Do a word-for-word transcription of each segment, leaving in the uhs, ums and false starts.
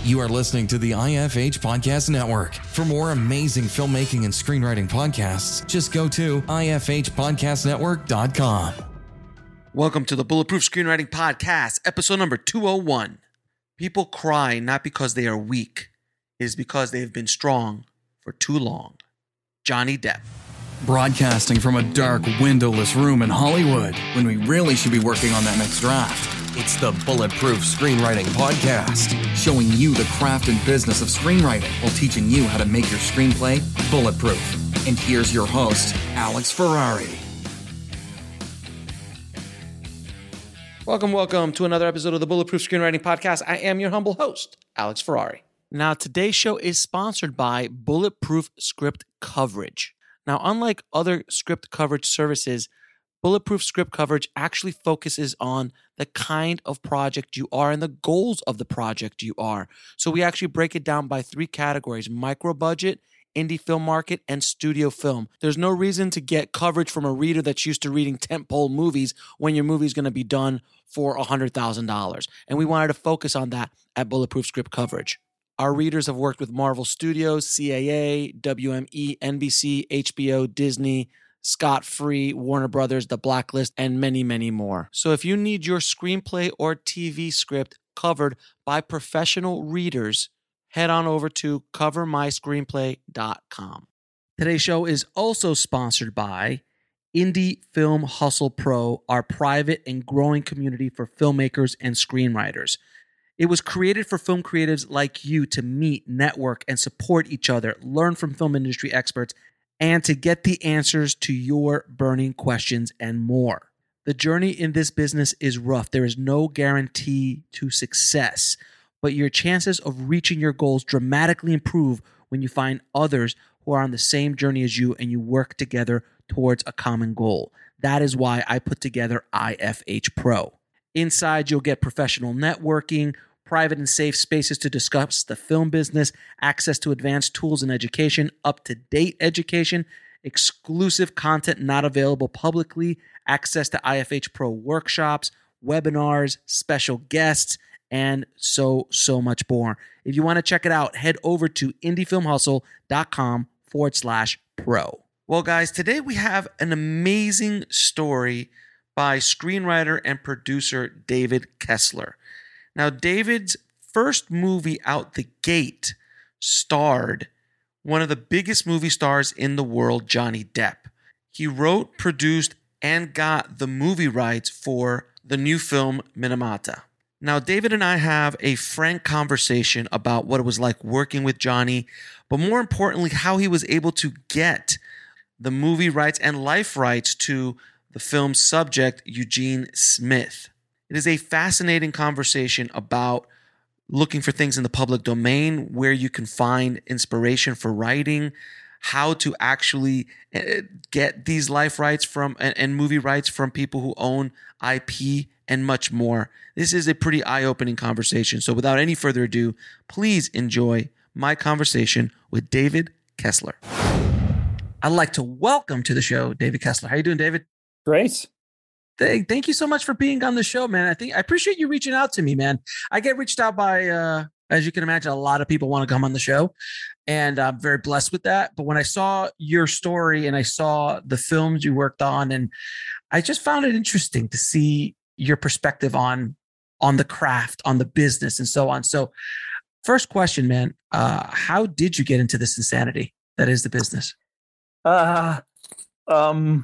You are listening to the I F H Podcast Network. For more amazing filmmaking and screenwriting podcasts, just go to I F H podcast network dot com. Welcome to the Bulletproof Screenwriting Podcast, episode number two oh one. People cry not because they are weak, it is because they have been strong for too long. Johnny Depp. Broadcasting from a dark, windowless room in Hollywood when we really should be working on that next draft. It's the Bulletproof Screenwriting Podcast, Showing you the craft and business of screenwriting while teaching you how to make your screenplay bulletproof. And here's your host, Alex Ferrari. Welcome, welcome to another episode of the Bulletproof Screenwriting Podcast. I am your humble host, Alex Ferrari. Now, today's show is sponsored by Bulletproof Script Coverage. Now, unlike other script coverage services, Bulletproof Script Coverage actually focuses on the kind of project you are and the goals of the project you are. So we actually break it down by three categories: micro budget, indie film market, and studio film. There's no reason to get coverage from a reader that's used to reading tentpole movies when your movie's going to be done for one hundred thousand dollars. And we wanted to focus on that at Bulletproof Script Coverage. Our readers have worked with Marvel Studios, C A A, W M E, N B C, H B O, Disney, Scott Free, Warner Brothers, The Blacklist, and many, many more. So if you need your screenplay or T V script covered by professional readers, head on over to cover my screenplay dot com. Today's show is also sponsored by Indie Film Hustle Pro, our private and growing community for filmmakers and screenwriters. It was created for film creatives like you to meet, network, and support each other, learn from film industry experts, and to get the answers to your burning questions and more. The journey in this business is rough. There is no guarantee to success, but your chances of reaching your goals dramatically improve when you find others who are on the same journey as you and you work together towards a common goal. That is why I put together I F H Pro. Inside, you'll get professional networking, private and safe spaces to discuss the film business, access to advanced tools and education, up-to-date education, exclusive content not available publicly, access to I F H Pro workshops, webinars, special guests, and so, so much more. If you want to check it out, head over to indiefilmhustle.com forward slash pro. Well, guys, today we have an amazing story by screenwriter and producer David Kessler. Now, David's first movie out the gate starred one of the biggest movie stars in the world, Johnny Depp. He wrote, produced, and got the movie rights for the new film Minamata. Now, David and I have a frank conversation about what it was like working with Johnny, but more importantly, how he was able to get the movie rights and life rights to the film's subject, Eugene Smith. It is a fascinating conversation about looking for things in the public domain, where you can find inspiration for writing, how to actually get these life rights from and, and movie rights from people who own I P, and much more. This is a pretty eye-opening conversation. So without any further ado, please enjoy my conversation with David Kessler. I'd like to welcome to the show David Kessler. How you doing, David? Great. Thank, thank you so much for being on the show, man. I think I appreciate you reaching out to me, man. I get reached out by, uh, as you can imagine, a lot of people want to come on the show, and I'm very blessed with that. But when I saw your story and I saw the films you worked on, and I just found it interesting to see your perspective on on the craft, on the business, and so on. So, first question, man, uh, how did you get into this insanity that is the business? Uh, um.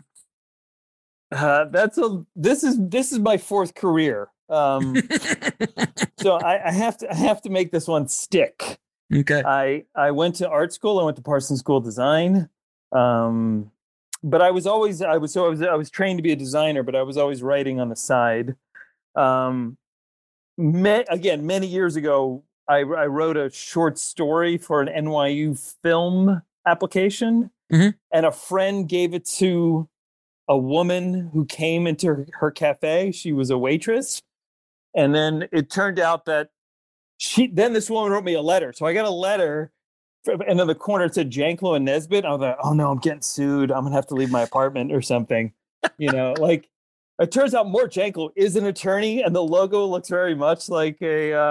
Uh, that's a this is this is my fourth career. Um, so I, I have to I have to make this one stick. Okay. I I went to art school. I went to Parsons School of Design. Um, but I was always I was so I was I was trained to be a designer, but I was always writing on the side. Um, me, again, many years ago, I I wrote a short story for an N Y U film application, mm-hmm. and a friend gave it to a woman who came into her, her cafe. She was a waitress. And then it turned out that she, then this woman wrote me a letter. So I got a letter, from, and in the corner it said Janklow and Nesbitt. I was like, oh no, I'm getting sued. I'm gonna have to leave my apartment or something. You know, like it turns out Mort Janklow is an attorney, and the logo looks very much like a, uh,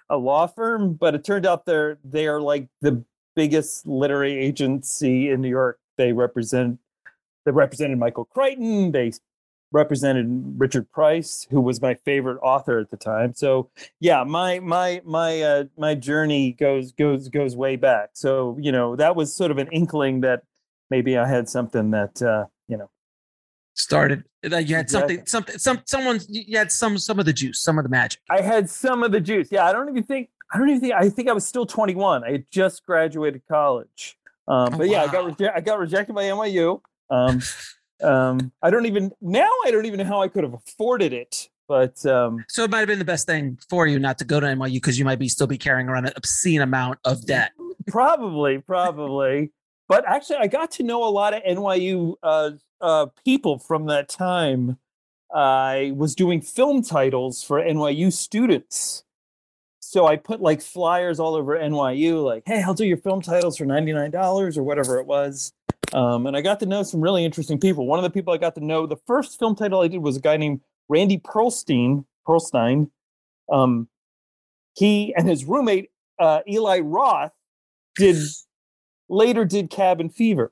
a law firm, but it turned out they're they are like the biggest literary agency in New York. They represent they represented Michael Crichton. They represented Richard Price, who was my favorite author at the time. So yeah, my my my uh, my journey goes goes goes way back. So you know that was sort of an inkling that maybe I had something that uh, you know started. That you had Exactly. something, something, some someone. You had some some of the juice, some of the magic. I had some of the juice. Yeah, I don't even think I don't even think I think I was still twenty-one. I had just graduated college. Um, Oh, but yeah, I got wow. reje- I got rejected by N Y U. Um, um, I don't even now. I don't even know how I could have afforded it. But um, So it might have been the best thing for you not to go to N Y U because you might be still be carrying around an obscene amount of debt. probably, probably. But actually, I got to know a lot of N Y U uh, uh, people from that time. I was doing film titles for N Y U students. So I put like flyers all over N Y U, like, hey, I'll do your film titles for ninety-nine dollars or whatever it was. Um, and I got to know some really interesting people. One of the people I got to know, the first film title I did was a guy named Randy Perlstein. Perlstein. Um, he and his roommate, uh, Eli Roth, did later did Cabin Fever.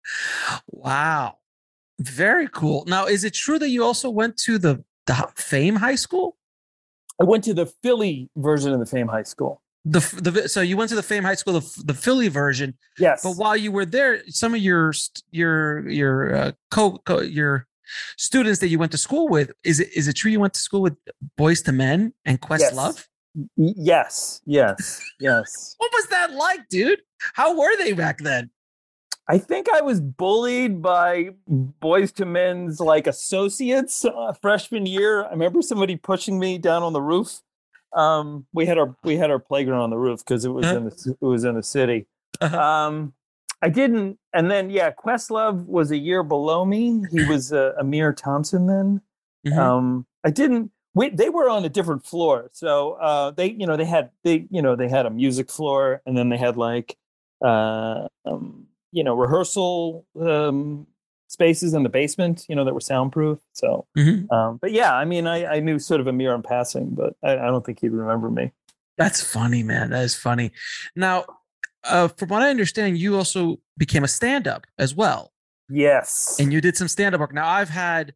Wow, very cool. Now, is it true that you also went to the the Fame High School? I went to the Philly version of the Fame High School. The the so you went to the Fame High School, the, the Philly version. Yes. But while you were there, some of your st- your your uh, co, co your students that you went to school with, is it is it true you went to school with Boys to Men and Questlove? Yes. Yes. Yes. Yes. What was that like, dude? How were they back then? I think I was bullied by Boys to Men's like associates uh, freshman year. I remember somebody pushing me down on the roof. Um, we had our we had our playground on the roof because it was Uh-huh. in the it was in the city. Uh-huh. Um, I didn't, and then yeah, Questlove was a year below me. He was uh, Amir Thompson then. Mhm. Um, I didn't. We, they were on a different floor, so uh, they you know they had they you know they had a music floor, and then they had like uh, um, you know rehearsal um, spaces in the basement, you know that were soundproof. So, Mhm. um, but yeah, I mean, I, I knew sort of Amir in passing, but I, I don't think he'd remember me. That's funny, man. That is funny. Now, uh, from what I understand, you also became a stand-up as well, Yes, and you did some stand-up work. Now, I've had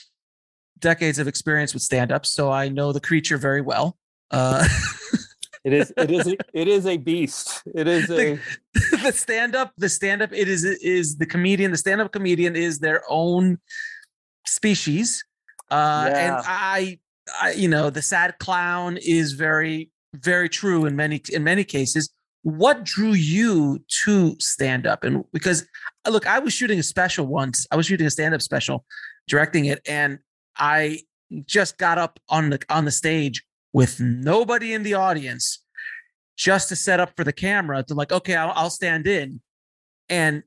decades of experience with stand-up, so I know the creature very well. Uh, it is it is a, it is a beast. It is a the stand-up, the stand-up, it is is the comedian. The stand-up comedian is their own species, uh, and Yeah. I, I, you know, the sad clown is very, very true in many in many cases. What drew you to stand-up? And because look, I was shooting a special once. I was shooting a stand-up special, directing it, and I just got up on the on the stage with nobody in the audience, just to set up for the camera. To like, okay, I'll, I'll stand in, and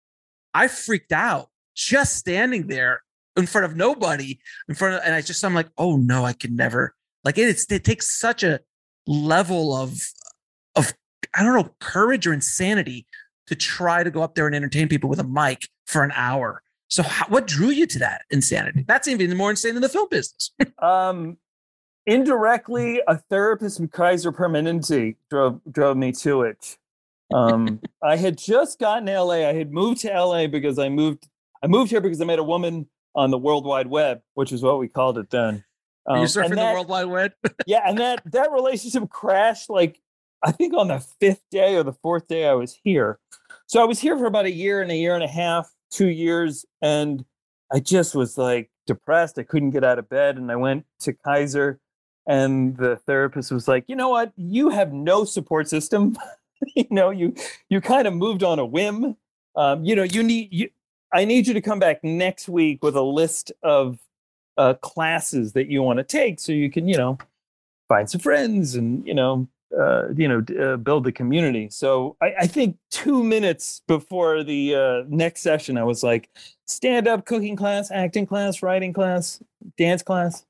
I freaked out just standing there in front of nobody, in front of, and I just I'm like, oh no, I could never. Like it, it's, it takes such a level of of I don't know courage or insanity to try to go up there and entertain people with a mic for an hour. So how, what drew you to that insanity? That's even more insane than the film business. Um, indirectly, a therapist from Kaiser Permanente drove drove me to it. Um, I had just gotten to L A. I had moved to L A because I moved. I moved here because I met a woman on the World Wide Web, which is what we called it then. Um, You're surfing and that- the World Wide Web. yeah, and that that relationship crashed like I think on the fifth day or the fourth day I was here. So I was here for about a year and a year and a half, two years, and I just was like depressed. I couldn't get out of bed, and I went to Kaiser, and the therapist was like, "You know what? You have no support system. you know, you you kind of moved on a whim. Um, you know, you need you. I need you to come back next week with a list of uh, classes that you want to take, so you can, you know, find some friends and you know." Uh, you know, uh, build the community. So I, I think two minutes before the uh, next session, I was like, stand up, cooking class, acting class, writing class, dance class.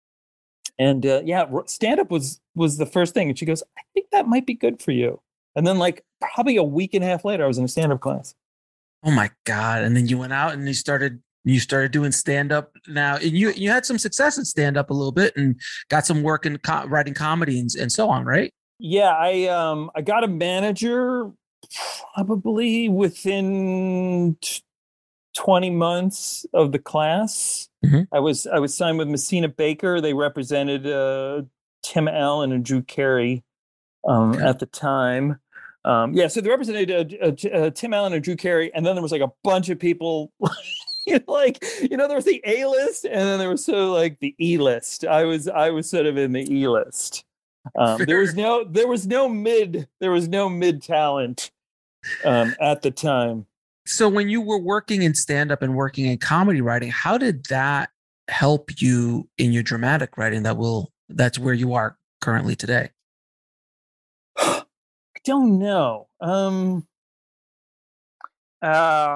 And uh, yeah, stand up was was the first thing. And she goes, I think that might be good for you. And then like probably a week and a half later, I was in a stand up class. Oh my God. And then you went out and you started you started doing stand up now. And you you had some success in stand up a little bit and got some work in co- writing comedy and, and so on, right? Yeah, I um I got a manager probably within t- twenty months of the class. Mhm. I was I was signed with Messina Baker. They represented uh, Tim Allen and Drew Carey um, Okay. at the time. Um, yeah, so they represented uh, uh, uh, Tim Allen and Drew Carey, and then there was like a bunch of people. You know, like you know, there was the A list, and then there was sort of like the E list. I was I was sort of in the E list. Um, there was no there was no mid there was no mid talent um, at the time. So when you were working in stand-up and working in comedy writing, how did that help you in your dramatic writing that will that's where you are currently today? I don't know. Um, uh,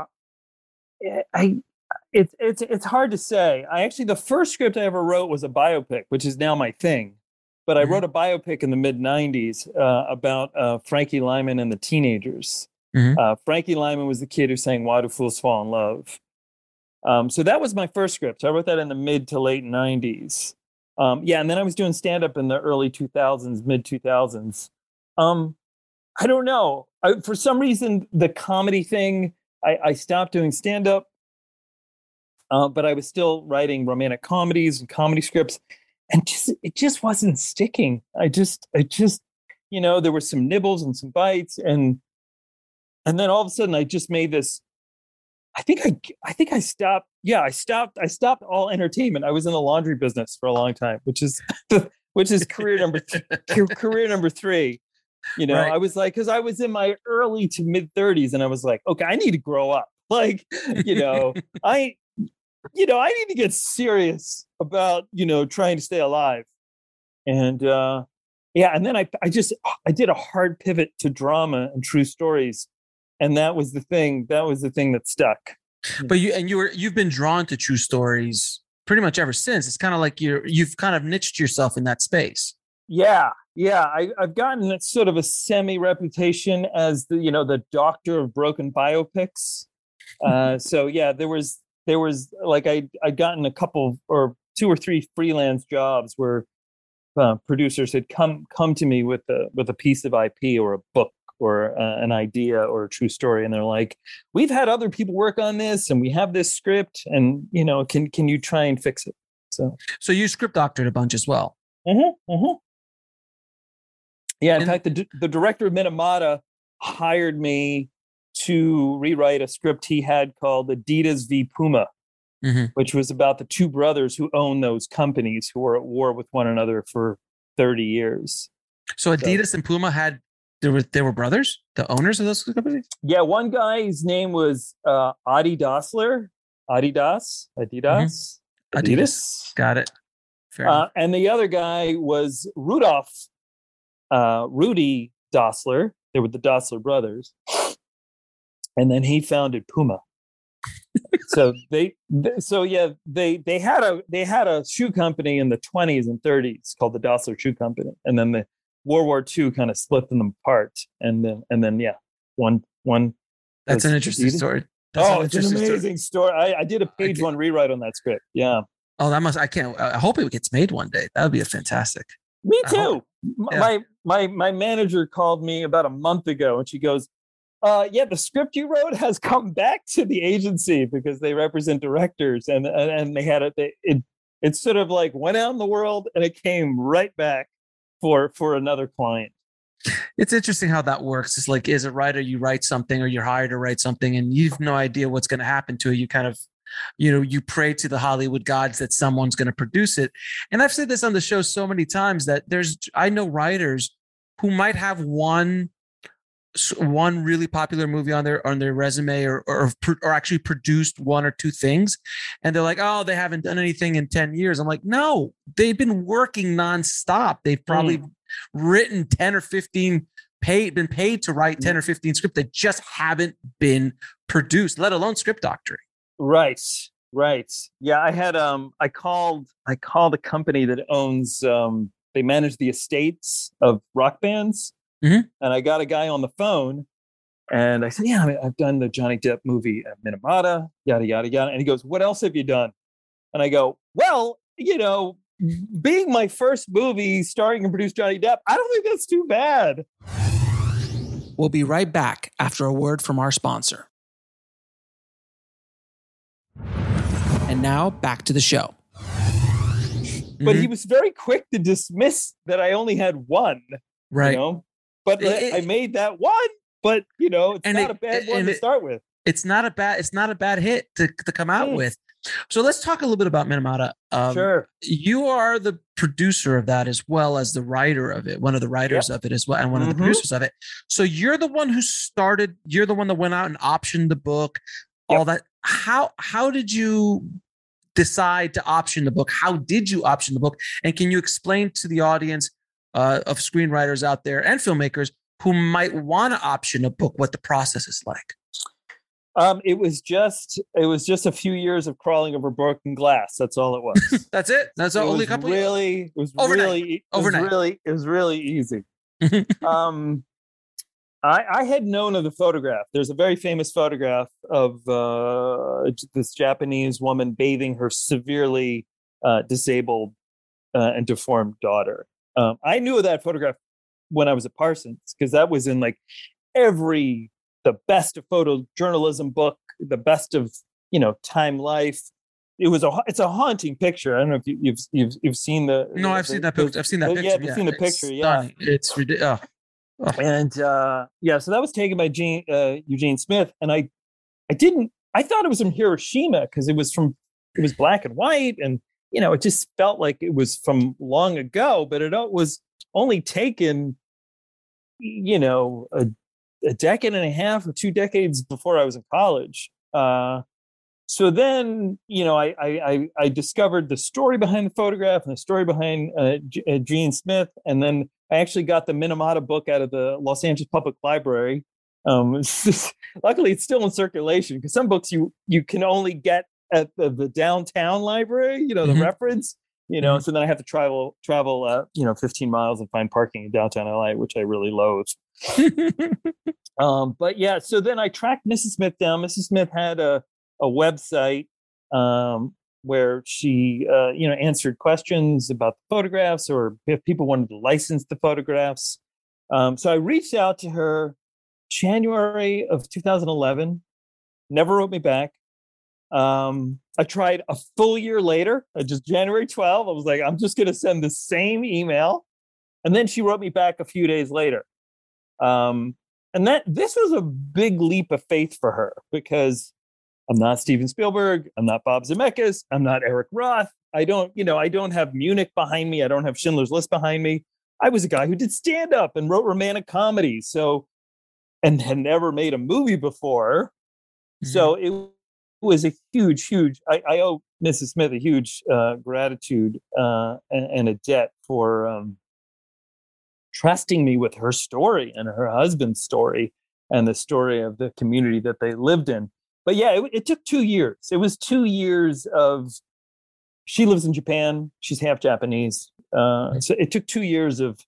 I it's it's it's hard to say. I actually the first script I ever wrote was a biopic, which is now my thing. But I Mhm. wrote a biopic in the mid nineties uh, about uh, Frankie Lyman and the teenagers. Mhm. Uh, Frankie Lyman was the kid who sang "Why Do Fools Fall in Love." Um, so that was my first script. I wrote that in the mid to late nineties. Um, yeah, and then I was doing stand up in the early two thousands, mid two thousands. Um, I don't know. I, for some reason, the comedy thing, I, I stopped doing stand up, uh, but I was still writing romantic comedies and comedy scripts, and just it just wasn't sticking. I just, I just, you know, there were some nibbles and some bites, and and then all of a sudden, I just made this. I think I, I think I stopped. Yeah, I stopped. I stopped all entertainment. I was in the laundry business for a long time, which is, which is career number, th- career number three. You know, Right. I was like, because I was in my early to mid thirties, and I was like, okay, I need to grow up. Like, you know, I, you know, I need to get serious about, you know, trying to stay alive. And uh, yeah, and then I, I just, I did a hard pivot to drama and true stories, and that was the thing. That was the thing that stuck. But you and you were you've been drawn to true stories pretty much ever since. It's kind of like you're you've kind of niched yourself in that space. Yeah, yeah. I, I've gotten that sort of a semi reputation as the, you know, the doctor of broken biopics. Uh, so yeah, there was there was like I I'd gotten a couple or two or three freelance jobs where uh, producers had come come to me with a with a piece of I P or a book or uh, an idea or a true story, and they're like, "We've had other people work on this, and we have this script, and you know, can can you try and fix it?" So, So you script doctored a bunch as well. mm-hmm, mm-hmm. Yeah, in And- fact, the the director of Minamata hired me to rewrite a script he had called Adidas v Puma, Mhm. which was about the two brothers who own those companies who were at war with one another for thirty years. So Adidas and Puma had there were they were brothers, the owners of those companies. Yeah, one guy's name was uh, Adi Dassler, Adidas, Adidas, Mhm. Adidas. Got it. Fair Uh, enough. and the other guy was Rudolph, uh, Rudy Dassler. They were the Dassler brothers. And then he founded Puma. so they, th- so yeah, they they had a they had a shoe company in the twenties and thirties called the Dassler Shoe Company, and then the World War Two kind of split them apart, and then and then yeah, one one. That's was an interesting Adidas. story. That's Oh, it's an interesting story. amazing story. I, I did a page get- one rewrite on that script. Yeah, Oh, that must I can't I hope it gets made one day. That would be a fantastic. me I too. hope- M- yeah. My my my manager called me about a month ago, and she goes, uh, "Yeah, the script you wrote has come back to the agency because they represent directors, and and, and they had it. They, it it sort of like went out in the world, and it came right back for for another client." It's interesting how that works. It's like, as a writer, you write something or you're hired to write something and you've no idea what's going to happen to it. You kind of, you know, you pray to the Hollywood gods that someone's going to produce it. And I've said this on the show so many times that there's, I know writers who might have one, one really popular movie on their, on their resume or, or, or actually produced one or two things. And they're like, oh, they haven't done anything in ten years. I'm like, no, they've been working nonstop. They've probably mm. written ten or fifteen paid been paid to write ten or fifteen scripts that just haven't been produced, let alone script doctoring. Right. Right. Yeah. I had um I called I called a company that owns um they manage the estates of rock bands. Mm-hmm. And I got a guy on the phone and I said, yeah, I mean, I've done the Johnny Depp movie at Minamata, yada, yada, yada. And he goes, what else have you done? And I go, well, you know, being my first movie starring and produced Johnny Depp, I don't think that's too bad. We'll be right back after a word from our sponsor. And now back to the show. But mm-hmm. he was very quick to dismiss that I only had one. Right. You know? But it, I made that one, but you know, it's not it, a bad one to it, start with. It's not a bad, it's not a bad hit to, to come out mm. with. So let's talk a little bit about Minamata. Um, sure. You are the producer of that as well as the writer of it, one of the writers yep. of it as well, and one mm-hmm. of the producers of it. So you're the one who started, you're the one that went out and optioned the book, yep. all that. How how did you decide to option the book? How did you option the book? And can you explain to the audience uh, of screenwriters out there and filmmakers who might want to option a book what the process is like? Um, it was just it was just a few years of crawling over broken glass. That's all it was. That's it. That's it only a couple. Really, it was overnight. really, it overnight. Was really, it was really easy. um, I, I had known of the photograph. There's a very famous photograph of uh, this Japanese woman bathing her severely uh, disabled uh, and deformed daughter. Um, I knew of that photograph when I was at Parsons because that was in like every. The best of photojournalism book, the best of, you know, Time Life. It was a, it's a haunting picture. I don't know if you, you've, you've, you've seen the. No, I've the, seen that the, picture. I've seen that picture. Yeah, you've yeah. seen the It's picture. Stunning. Yeah. It's ridiculous. Oh. Oh. And uh, yeah, so that was taken by Gene, uh, Eugene Smith. And I, I didn't, I thought it was from Hiroshima because it was from, it was black and white. And, you know, it just felt like it was from long ago, but it was only taken, you know, a, a decade and a half or two decades before I was in college. Uh, so then, you know, I, I, I discovered the story behind the photograph and the story behind uh, G- uh, Gene Smith. And then I actually got the Minamata book out of the Los Angeles Public Library. Um, it's just, luckily, it's still in circulation because some books you, you can only get at the, the downtown library, you know, the mm-hmm. reference, you know, mm-hmm. so then I have to travel, travel, uh, you know, fifteen miles and find parking in downtown L A, which I really loathe. um, but yeah, so then I tracked Missus Smith down. Missus Smith had a, a website um, where she, uh, you know, answered questions about the photographs or if people wanted to license the photographs. Um, so I reached out to her January of two thousand eleven, never wrote me back. Um, I tried a full year later, uh, just January twelfth. I was like, I'm just going to send the same email. And then she wrote me back a few days later. Um, and that this was a big leap of faith for her because I'm not Steven Spielberg. I'm not Bob Zemeckis. I'm not Eric Roth. I don't, you know, I don't have Munich behind me. I don't have Schindler's List behind me. I was a guy who did stand up and wrote romantic comedies. So, and had never made a movie before. Mm-hmm. So it was a huge, huge, I, I owe Missus Smith a huge uh, gratitude uh, and, and a debt for, um, trusting me with her story and her husband's story and the story of the community that they lived in. But yeah, it, it took two years. It was two years of, she lives in Japan. She's half Japanese. Uh, so it took two years of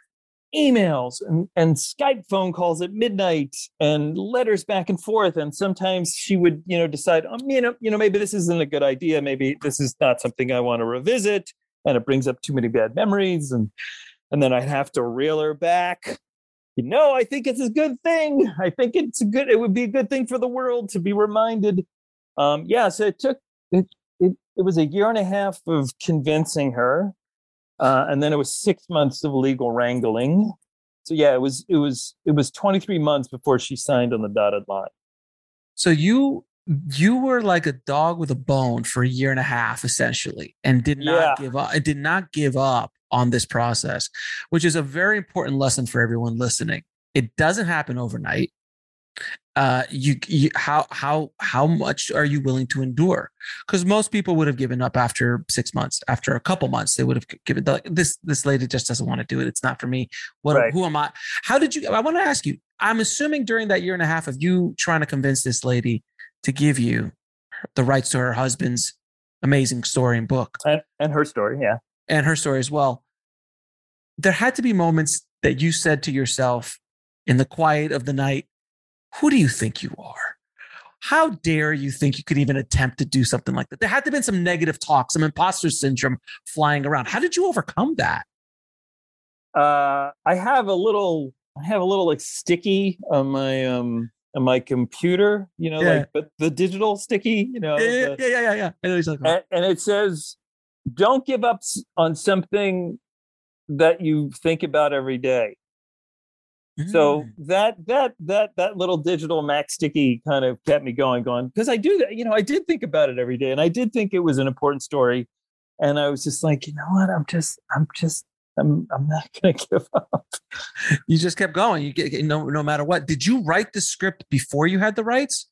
emails and, and Skype phone calls at midnight and letters back and forth. And sometimes she would, you know, decide, um, you know, you know, maybe this isn't a good idea. Maybe this is not something I want to revisit. And it brings up too many bad memories. And And then I'd have to reel her back. You know, I think it's a good thing. I think it's a good, it would be a good thing for the world to be reminded. Um, yeah, so it took, it, it, it was a year and a half of convincing her. Uh, and then it was six months of legal wrangling. So yeah, it was, it was, it was twenty-three months before she signed on the dotted line. So you, you were like a dog with a bone for a year and a half, essentially, and did not yeah. give up. It did not give up on this process, which is a very important lesson for everyone listening. It doesn't happen overnight. Uh, you, you how how how much are you willing to endure? Because most people would have given up after six months. After a couple months, they would have given like this. This lady just doesn't want to do it. It's not for me. What? Right. Who am I? How did you? I want to ask you. I'm assuming during that year and a half of you trying to convince this lady to give you the rights to her husband's amazing story and book, and, and her story, yeah. and her story as well. There had to be moments that you said to yourself in the quiet of the night, who do you think you are? How dare you think you could even attempt to do something like that? There had to have been some negative talk, some imposter syndrome flying around. How did you overcome that? Uh, I have a little, I have a little like sticky on my um on my computer, you know, Yeah. like but the digital sticky, you know, Yeah, the- yeah, yeah, yeah, yeah. I know what you're talking about. and, and it says, "Don't give up s- on something that you think about every day." So Mm. that that that that little digital Mac sticky kind of kept me going, going because I do that. You know, I did think about it every day, and I did think it was an important story. And I was just like, you know what? I'm just, I'm just, I'm, I'm not going to give up. You just kept going. You get no, no matter what. Did you write the script before you had the rights,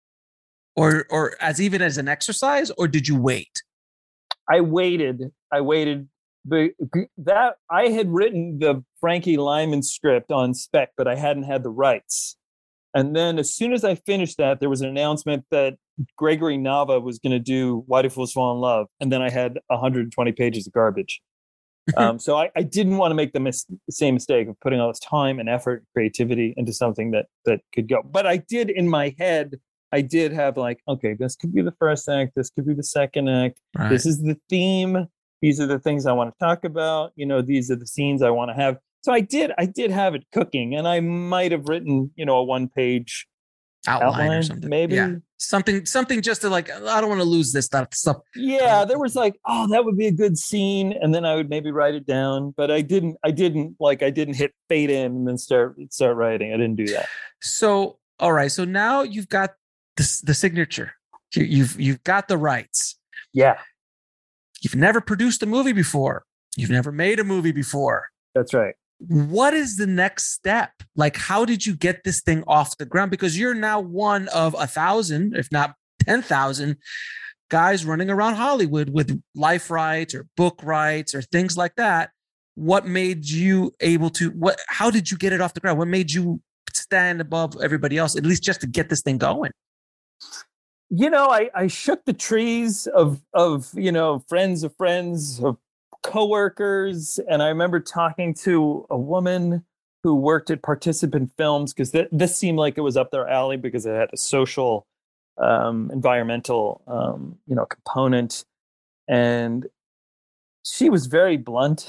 or or as even as an exercise, or did you wait? I waited. I waited. But that I had written the Frankie Lyman script on spec, but I hadn't had the rights. And then as soon as I finished that, there was an announcement that Gregory Nava was going to do Why Do Fools Fall in Love. And then I had one hundred twenty pages of garbage. um, so I, I didn't want to make the, mis- the same mistake of putting all this time and effort and creativity into something that that could go. But I did in my head, I did have like, okay, this could be the first act. This could be the second act. Right. This is the theme. These are the things I want to talk about. You know, these are the scenes I want to have. So I did, I did have it cooking, and I might have written, you know, a one-page outline, outline or something, maybe. Yeah. Something, something just to like, I don't want to lose this stuff. stuff. Yeah, there was like, oh, that would be a good scene, and then I would maybe write it down. But I didn't, I didn't like, I didn't hit fade in and then start start writing. I didn't do that. So, all right. So now you've got the the signature. You, you've you've got the rights. Yeah, You've never produced a movie before. You've never made a movie before. that's right. What is the next step? Like, how did you get this thing off the ground? Because you're now one of a thousand, if not ten thousand, guys running around Hollywood with life rights or book rights or things like that. What made you able to, what, how did you get it off the ground? What made you stand above everybody else, at least just to get this thing going? You know, I, I shook the trees of, of, you know, friends of friends, of coworkers. And I remember talking to a woman who worked at Participant Films, because th- this seemed like it was up their alley because it had a social, um, environmental, um, you know, component. And she was very blunt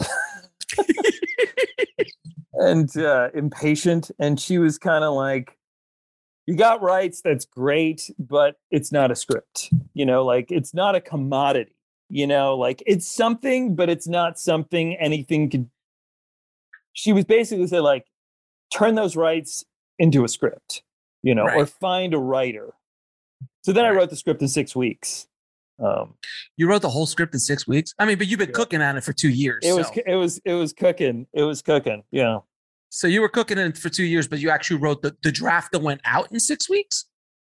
and uh, impatient. And she was kind of like, you got rights, that's great, but it's not a script. You know, like it's not a commodity. You know, like it's something, but it's not something anything could. She was basically saying, like, turn those rights into a script, you know, Right. or find a writer. So then I Right. wrote the script in six weeks. Um, You wrote the whole script in six weeks. I mean, but you've been Yeah. cooking on it for two years. it was, so. it was, it was cooking. It was cooking. Yeah. So you were cooking it for two years, but you actually wrote the, the draft that went out in six weeks?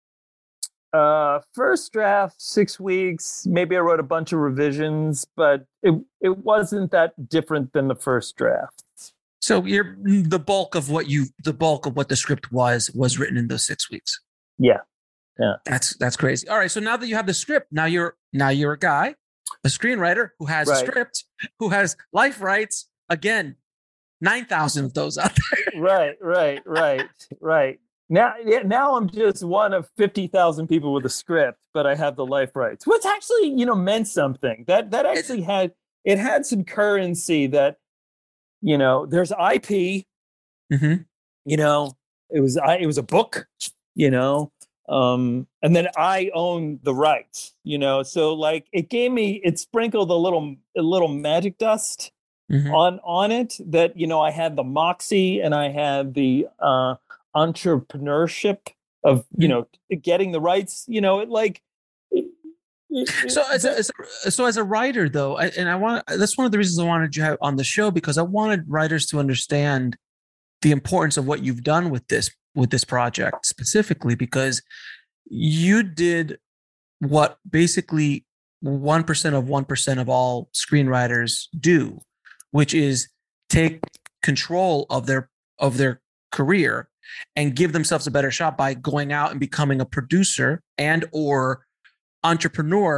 Uh, first draft, six weeks. Maybe I wrote a bunch of revisions, but it it wasn't that different than the first draft. So you're the bulk of what you the bulk of what the script was was written in those six weeks. Yeah. That's that's crazy. All right. So now that you have the script, now you're now you're a guy, a screenwriter who has Right. a script, who has life rights. Again, nine thousand of those out there. Right, right, right, right. Now, yeah, now I'm just one of fifty thousand people with a script, but I have the life rights, which actually, you know, meant something. That that actually had it had some currency. That, you know, there's I P. Mm-hmm. You know, it was I. It was a book. You know, um, and then I own the rights. You know, so like it gave me it sprinkled a little a little magic dust Mm-hmm. on on it. That, you know, I had the moxie and I had the uh entrepreneurship of, you know, getting the rights, you know, it like it, it, So as a, as a, so as a writer, though, I, and I want that's one of the reasons I wanted you have on the show, because I wanted writers to understand the importance of what you've done with this with this project specifically, because you did what basically one percent of one percent of all screenwriters do, which is take control of their of their career and give themselves a better shot by going out and becoming a producer and or entrepreneur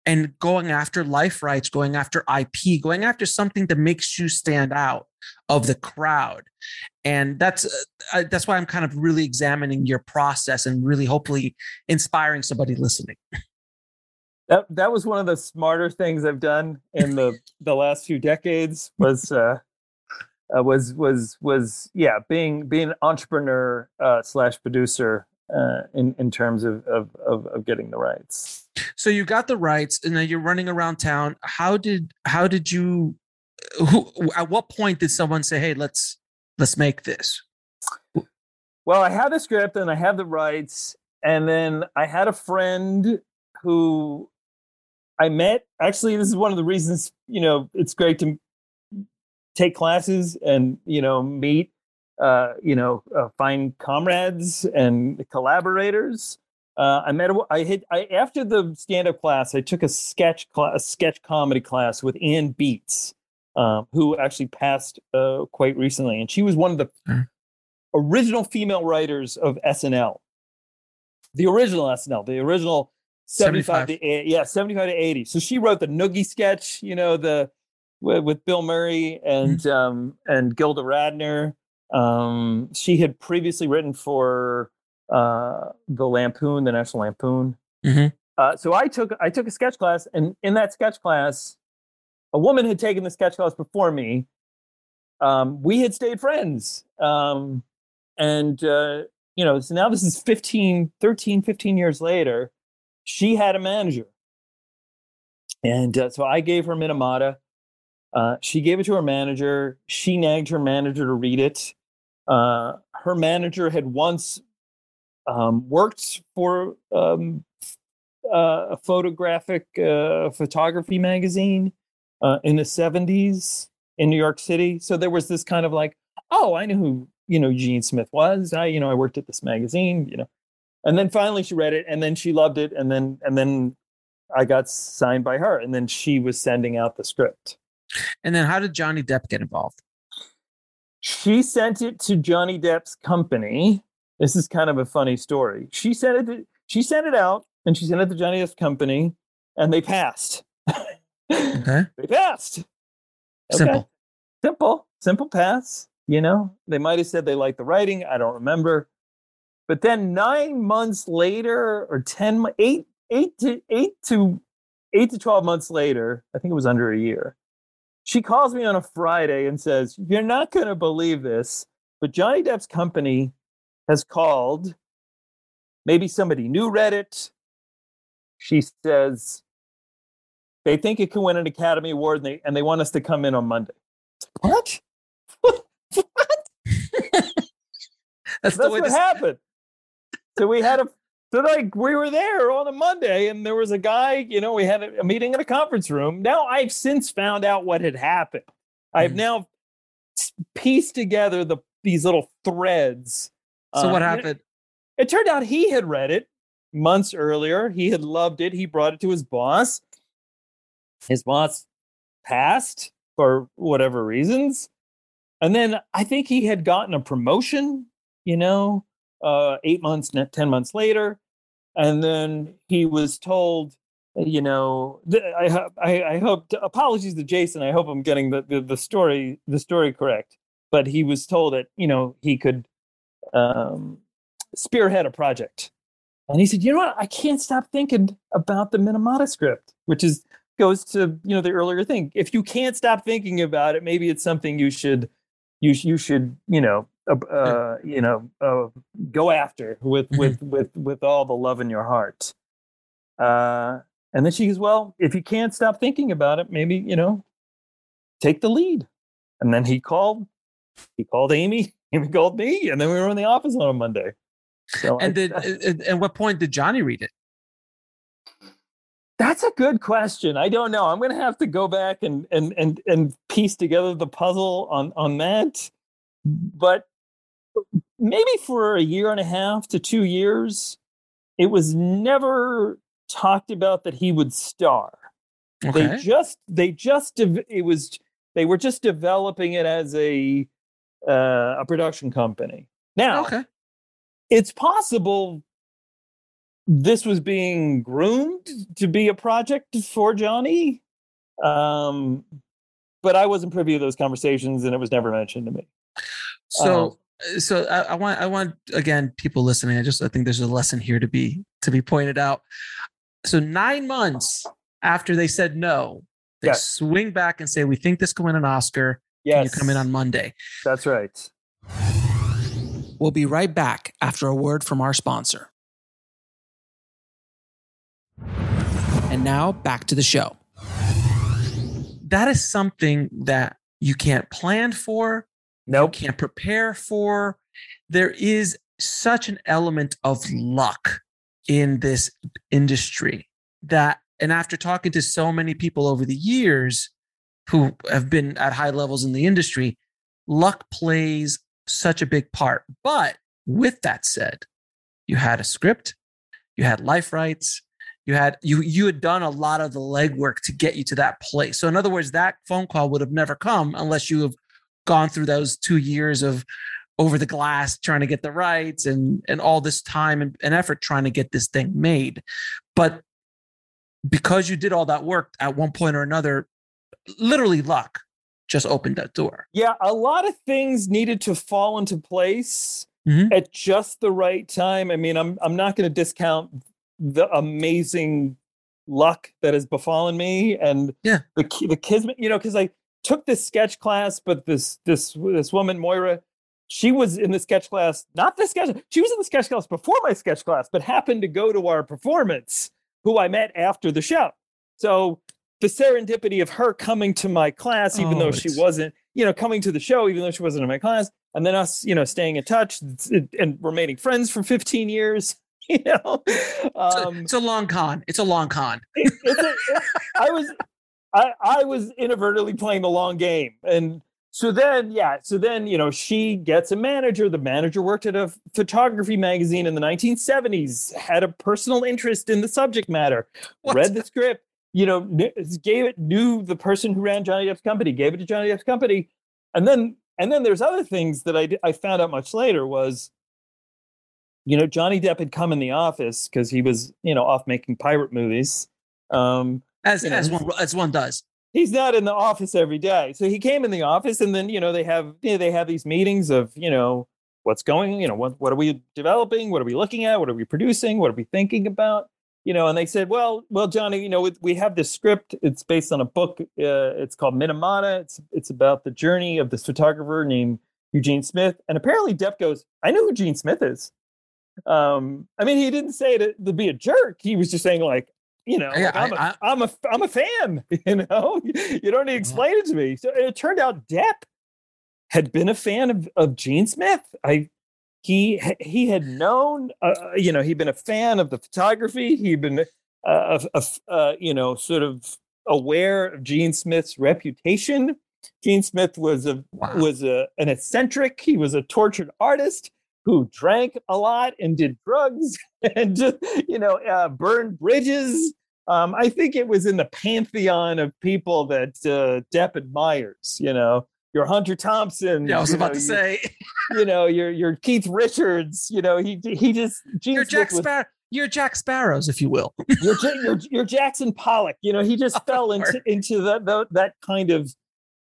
and going after life rights, going after I P, going after something that makes you stand out of the crowd. And that's uh, that's why I'm kind of really examining your process and really hopefully inspiring somebody listening. That that was one of the smarter things I've done in the, the last few decades was uh, uh, was was was yeah being being an entrepreneur uh, slash producer uh, in in terms of, of of of getting the rights. So you got the rights, and then you're running around town. How did how did you? Who at what point did someone say, "Hey, let's let's make this"? Well, I had the script and I had the rights, and then I had a friend who I met. Actually, this is one of the reasons, you know, it's great to take classes and, you know, meet, uh, you know, uh, find comrades and collaborators. Uh, I met, a, I had, I, after the stand-up class, I took a sketch class, a sketch comedy class with Ann Beats, um, who actually passed uh, quite recently. And she was one of the mm. original female writers of S N L. The original S N L, the original seventy-five, seventy-five to eighty, yeah, seventy-five to eighty. So she wrote the Noogie sketch, you know, the with, with Bill Murray and mm-hmm. um, and Gilda Radner. Um, she had previously written for uh, the Lampoon, the National Lampoon. Mm-hmm. Uh, so I took I took a sketch class, and in that sketch class, a woman had taken the sketch class before me. Um, we had stayed friends, um, and uh, you know, so now this is fifteen, thirteen, fifteen years later. She had a manager. And uh, so I gave her Minamata. Uh, she gave it to her manager. She nagged her manager to read it. Uh, her manager had once um, worked for um, uh, a photographic uh, photography magazine uh, in the seventies in New York City. So there was this kind of like, oh, I knew who, you know, Eugene Smith was. I, you know, I worked at this magazine, you know. And then finally she read it, and then she loved it, and then and then I got signed by her, and then she was sending out the script. And then how did Johnny Depp get involved? She sent it to Johnny Depp's company. This is kind of a funny story. She sent it to, she sent it out, and she sent it to Johnny Depp's company, and they passed. Okay. They passed. Okay. Simple. Simple. Simple pass. You know, they might have said they liked the writing. I don't remember. But then nine months later, or ten, eight, eight to eight to eight to twelve months later, I think it was under a year, she calls me on a Friday and says, "You're not going to believe this, but Johnny Depp's company has called. Maybe somebody new read it." She says they think it can win an Academy Award, and they and they want us to come in on Monday. What? What? That's, That's the way what this happened. So we had a, so like we were there on a Monday, and there was a guy, you know, we had a, a meeting in a conference room. Now I've since found out what had happened. Mm-hmm. I've now pieced together the these little threads. So um, what It, happened? it turned out he had read it months earlier. He had loved it. He brought it to his boss. His boss passed for whatever reasons. And then I think he had gotten a promotion, you know, Uh, eight months, ten months later, and then he was told, you know, th- I, I, I hope. Apologies to Jason. I hope I'm getting the, the, the story the story correct. But he was told that, you know, he could um, spearhead a project, and he said, "You know what? I can't stop thinking about the Minamata script," which is goes to, you know, the earlier thing. If you can't stop thinking about it, maybe it's something you should you you should you know. Uh, you know, uh, go after with with with with all the love in your heart. Uh, and then she goes, "Well, if you can't stop thinking about it, maybe, you know, take the lead." And then he called. He called Amy. Amy called me, and then we were in the office on a Monday. So and I, did I, at what point did Johnny read it? That's a good question. I don't know. I'm going to have to go back and and and and piece together the puzzle on on that. But maybe for a year and a half to two years, it was never talked about that he would star. Okay. They just, they just, it was, they were just developing it as a, uh, a production company. Now, okay. It's possible this was being groomed to be a project for Johnny. Um, but I wasn't privy to those conversations, and it was never mentioned to me. So, um, so I, I want, I want again, people listening. I just, I think there's a lesson here to be to be pointed out. So nine months after they said no, they yes. swing back and say, "We think this can win an Oscar. Yes. Can you come in on Monday?" That's right. We'll be right back after a word from our sponsor. And now back to the show. That is something that you can't plan for. Nope. You can't prepare for. There is such an element of luck in this industry that, and after talking to so many people over the years who have been at high levels in the industry, luck plays such a big part. But with that said, you had a script, you had life rights, you had you you had done a lot of the legwork to get you to that place. So in other words, that phone call would have never come unless you have gone through those two years of over the glass trying to get the rights and and all this time and, and effort trying to get this thing made. But because you did all that work at one point or another, literally luck just opened that door. Yeah, a lot of things needed to fall into place mm-hmm. at just the right time. I mean, I'm I'm not going to discount the amazing luck that has befallen me and yeah. the the kismet, you know, because I took this sketch class, but this this this woman Moira, she was in the sketch class, not the sketch, she was in the sketch class before my sketch class, but happened to go to our performance, who I met after the show. So the serendipity of her coming to my class, even oh, though she wasn't, you know, coming to the show, even though she wasn't in my class, and then us, you know, staying in touch and remaining friends for fifteen years. You know, um, it's, a, it's a long con. It's a long con. it, it's a, it, I was, I, I was inadvertently playing the long game, and so then, yeah, so then you know, she gets a manager. The manager worked at a photography magazine in the nineteen seventies, had a personal interest in the subject matter, what? read the script, you know, gave it, knew the person who ran Johnny Depp's company, gave it to Johnny Depp's company, and then, and then there's other things that I I found out much later was. You know, Johnny Depp had come in the office because he was, you know, off making pirate movies. Um, as you know, as one as one does. He's not in the office every day, so he came in the office, and then you know they have you know, they have these meetings of you know what's going, you know what what are we developing, what are we looking at, what are we producing, what are we thinking about, you know, and they said, well, well, Johnny, you know, we have this script. It's based on a book. Uh, it's called Minamata. It's it's about the journey of this photographer named Eugene Smith, and apparently Depp goes, I know who Gene Smith is. Um, I mean, he didn't say it to, to be a jerk. He was just saying, like, you know, yeah, like, I'm, I, a, I'm a, I'm a fan. You know, you don't need to explain it to me. So it turned out Depp had been a fan of, of Gene Smith. I, he, he had known, uh, you know, he'd been a fan of the photography. He'd been, uh, a, a, uh, you know, sort of aware of Gene Smith's reputation. Gene Smith was a wow. was a, an eccentric. He was a tortured artist who drank a lot and did drugs and just, you know, uh, burned bridges. Um, I think it was in the pantheon of people that uh, Depp admires, you know, your Hunter Thompson. Yeah, I was about know, to say, you know, your your Keith Richards, you know, he he just, Gene you're Jack was, Sparrow. You're Jack Sparrows, if you will. you're, you're, you're Jackson Pollock. You know, he just oh, fell into, into that, that, that kind of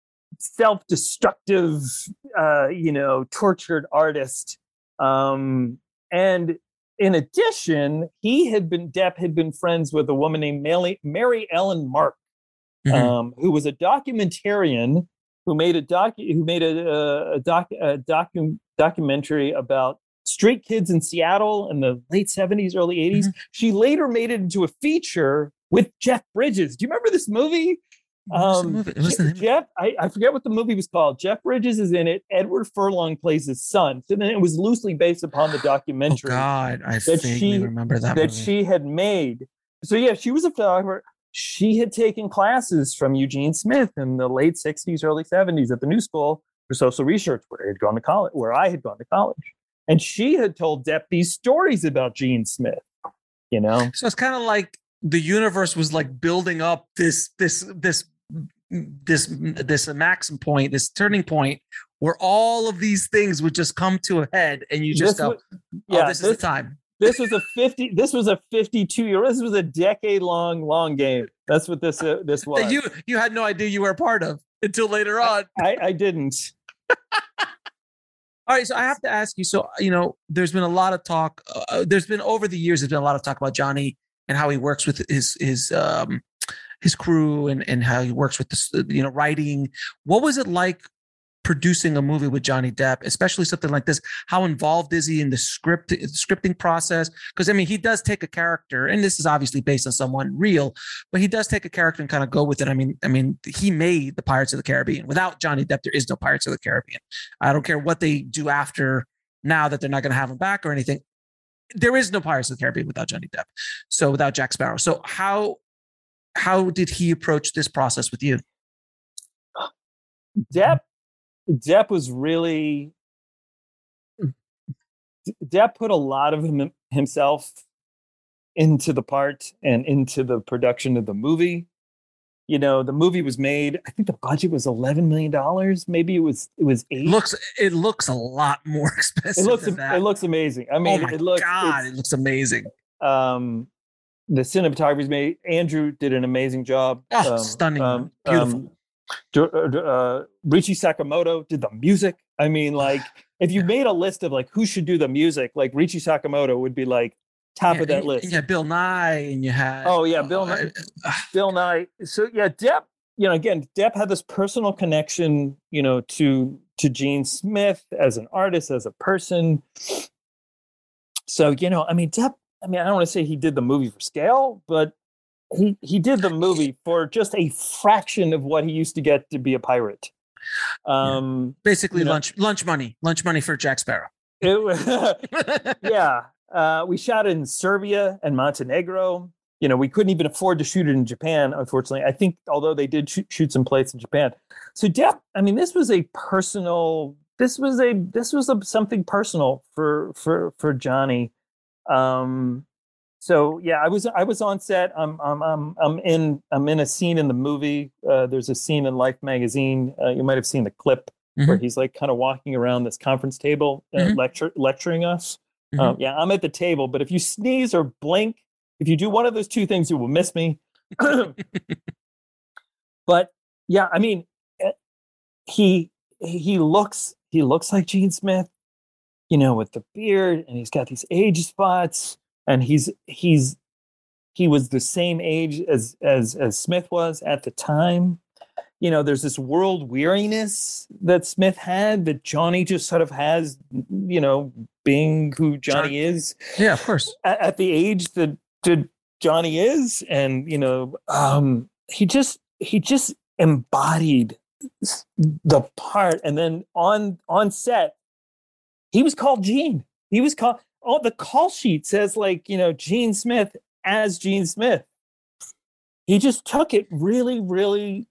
self-destructive, uh, you know, tortured artist. Um, and in addition, he had been, Depp had been friends with a woman named Mary, Mary Ellen Mark, mm-hmm. um, who was a documentarian who made a doc, who made a, a, doc, a docu, documentary about street kids in Seattle in the late seventies, early eighties. Mm-hmm. She later made it into a feature with Jeff Bridges. Do you remember this movie? Um, movie? What's the name? Jeff, I, I forget what the movie was called. Jeff Bridges is in it. Edward Furlong plays his son. So then it was loosely based upon the documentary. Oh God, I that vaguely she, remember that that movie. she had made. So yeah, she was a photographer. She had taken classes from Eugene Smith in the late sixties, early seventies at the New School for Social Research, where I had gone to college, where I had gone to college, and she had told Depp these stories about Gene Smith. You know, so it's kind of like the universe was like building up this this this this this maxim point, this turning point, where all of these things would just come to a head, and you just this go, was, yeah, "Oh, this, this is the time." this was a fifty. This was a fifty-two year. This was a decade long, long game. That's what this uh, this was. That you you had no idea you were a part of until later on. I, I, I didn't. All right, so I have to ask you. So you know, there's been a lot of talk. Uh, there's been over the years. There's been a lot of talk about Johnny and how he works with his his um, his crew and and how he works with the you know writing. What was it like producing a movie with Johnny Depp, especially something like this? How involved is he in the script scripting process? Because I mean, he does take a character, and this is obviously based on someone real, but he does take a character and kind of go with it. I mean, I mean, he made the Pirates of the Caribbean. Without Johnny Depp, there is no Pirates of the Caribbean. I don't care what they do after now that they're not going to have him back or anything. There is no Pirates of the Caribbean without Johnny Depp. So without Jack Sparrow. So how how did he approach this process with you? Depp. Depp was really Depp put a lot of him, himself into the part and into the production of the movie. You know, the movie was made, I think the budget was eleven million dollars. Maybe it was it was eight. Looks it looks a lot more expensive. It looks than that. It looks amazing. I mean, oh my it looks God, it looks amazing. Um the cinematography's made. Andrew did an amazing job. Oh, um, stunning. Um, Beautiful. Um, Uh, Richie Sakamoto did the music. I mean, like, if you made a list of like who should do the music, like Richie Sakamoto would be like top yeah, of that list. Yeah, Bill Nye, and you had oh yeah, Bill Nye. Uh, Bill Nye. So yeah, Depp. You know, again, Depp had this personal connection, you know, to to Gene Smith as an artist, as a person. So you know, I mean, Depp. I mean, I don't want to say he did the movie for scale, but He he did the movie for just a fraction of what he used to get to be a pirate. Um, yeah. Basically, you know, lunch lunch money, lunch money for Jack Sparrow. It was, yeah, uh, we shot it in Serbia and Montenegro. You know, we couldn't even afford to shoot it in Japan, unfortunately. I think, although they did shoot, shoot some plates in Japan. So, Depp, I mean, this was a personal. This was a this was a, something personal for for for Johnny. Um, So yeah, I was I was on set. I'm I'm I'm I'm in I'm in a scene in the movie. Uh, there's a scene in Life magazine. Uh, you might have seen the clip mm-hmm. where he's like kind of walking around this conference table, uh, mm-hmm. lecture lecturing us. Mm-hmm. Um, yeah, I'm at the table, but if you sneeze or blink, if you do one of those two things, you will miss me. But yeah, I mean, he he looks he looks like Gene Smith, you know, with the beard, and he's got these age spots. And he's he's he was the same age as as as Smith was at the time. You know, there's this world weariness that Smith had that Johnny just sort of has. You know, being who Johnny John, is. Yeah, of course. At, at the age that, that Johnny is, and you know, um, he just he just embodied the part. And then on on set, he was called Gene. He was called. Oh, the call sheet says like, you know, Gene Smith as Gene Smith. He just took it really, really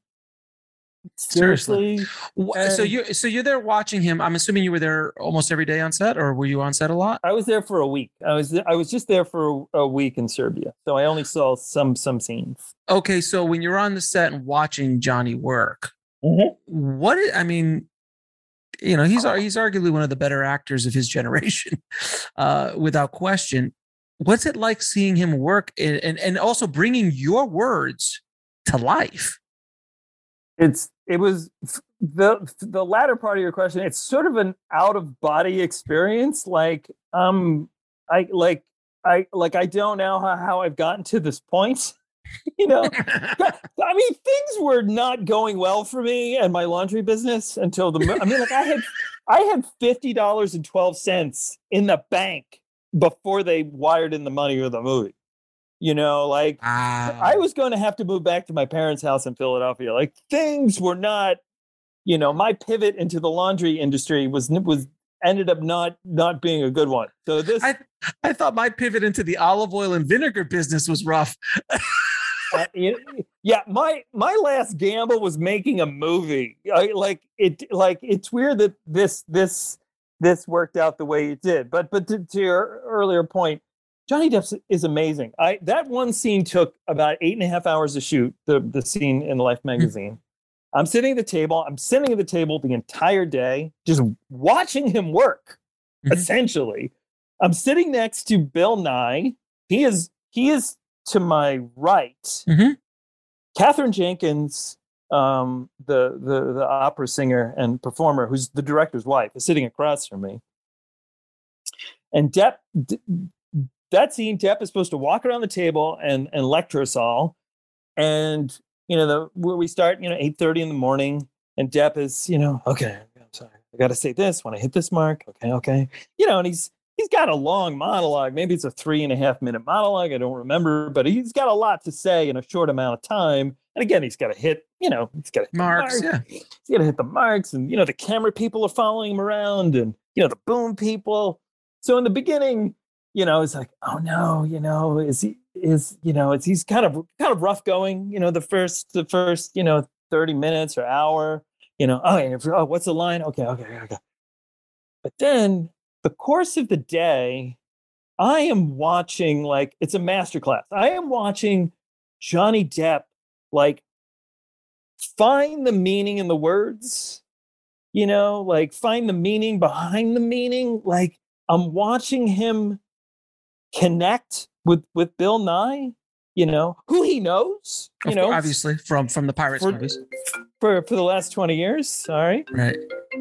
seriously. seriously. So you so you're there watching him. I'm assuming you were there almost every day on set, or were you on set a lot? I was there for a week. I was I was just there for a, a week in Serbia. So I only saw some some scenes. Okay, so when you're on the set and watching Johnny work, mm-hmm. what is, I mean, you know, he's he's arguably one of the better actors of his generation, uh, without question. What's it like seeing him work and, and and also bringing your words to life? It's it was the the latter part of your question. It's sort of an out of body experience. Like um, I like I like I don't know how, how I've gotten to this point. You know, I mean, things were not going well for me and my laundry business until the. I mean, like I had, I had fifty dollars and twelve cents in the bank before they wired in the money of the movie. You know, like ah. I was going to have to move back to my parents' house in Philadelphia. Like things were not, you know, my pivot into the laundry industry was was ended up not not being a good one. So this, I I thought my pivot into the olive oil and vinegar business was rough. Uh, yeah, my my last gamble was making a movie. I, like it, like it's weird that this this this worked out the way it did. But but to, to your earlier point, Johnny Depp is amazing. I that one scene took about eight and a half hours to shoot. The the scene in Life magazine. Mm-hmm. I'm sitting at the table. I'm sitting at the table the entire day, just watching him work. Mm-hmm. Essentially, I'm sitting next to Bill Nye. He is he is to my right. Mm-hmm. Katherine Jenkins, um, the, the the opera singer and performer, who's the director's wife, is sitting across from me. And Depp, d- that scene, Depp is supposed to walk around the table and, and lecture us all. And, you know, the where we start, you know, eight thirty in the morning, and Depp is, you know, okay, I'm sorry, I got to say this when I hit this mark. Okay, okay. You know, and he's he's got a long monologue. Maybe it's a three and a half minute monologue. I don't remember, but he's got a lot to say in a short amount of time. And again, he's got to hit, you know, he's got to hit Marks, the marks. yeah. He's got to hit the marks. And, you know, the camera people are following him around, and, you know, the boom people. So in the beginning, you know, it's like, oh no, you know, is he, is, you know, it's, he's kind of, kind of rough going, you know, the first, the first, you know, thirty minutes or hour, you know, oh, and if, oh, what's the line? Okay, okay, okay. But then the course of the day, I am watching, like, it's a masterclass. I am watching Johnny Depp, like, find the meaning in the words, you know, like find the meaning behind the meaning. Like, I'm watching him connect with, with Bill Nye, you know, who he knows, you Of know, course, obviously from, from the Pirates for, movies. For, for the last twenty years. Sorry. Right.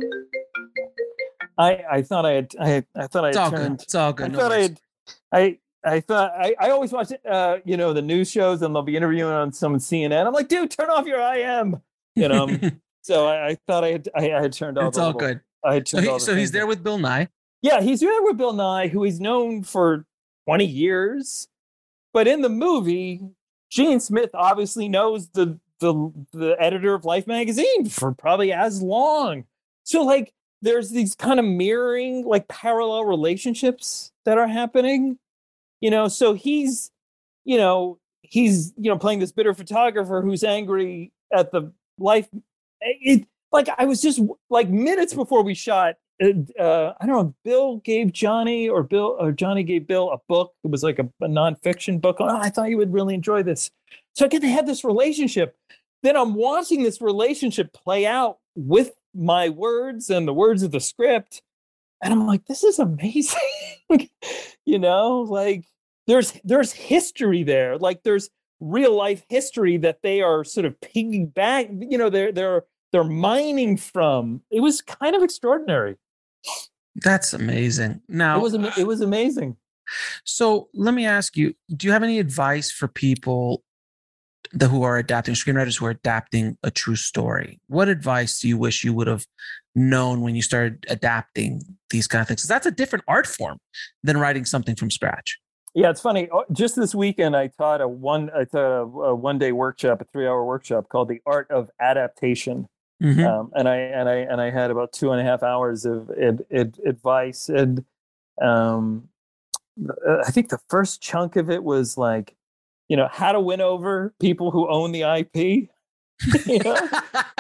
I, I thought I had, I, had, I thought I It's had all turned, good. It's all good. I No thought I worries. had, I, I thought I, I always watch it, uh, you know, the news shows, and they'll be interviewing on some C N N. I'm like, dude, turn off your I M, you know. So I, I thought I had, I, I had turned off. It's all little, good. I had So, turned he, all the so he's things there off. with Bill Nye. Yeah, he's there with Bill Nye, who he's known for twenty years. But in the movie, Gene Smith obviously knows the the the editor of Life magazine for probably as long. So like, there's these kind of mirroring, like, parallel relationships that are happening, you know. So he's, you know, he's, you know, playing this bitter photographer who's angry at the Life. It, like, I was just like minutes before we shot. Uh, I don't know. Bill gave Johnny, or Bill or Johnny gave Bill a book. It was like a, a nonfiction book. Oh, I thought you would really enjoy this. So I get to have this relationship. Then I'm watching this relationship play out with my words and the words of the script, and I'm like, this is amazing. You know, like there's there's history there. Like there's real life history that they are sort of piggyback. You know, they're they're they're mining from. It was kind of extraordinary. That's amazing. Now, It was it was amazing. so let me ask you, do you have any advice for people that who are adapting, screenwriters who are adapting a true story? What advice do you wish you would have known when you started adapting these kind of things? 'Cause that's a different art form than writing something from scratch. Yeah, it's funny. Just this weekend, I taught a one I taught a, a one day workshop, a three hour workshop called "The Art of Adaptation." Mm-hmm. Um, and I and I and I had about two and a half hours of ad, ad, advice, and um, I think the first chunk of it was like, you know, how to win over people who own the I P. You know?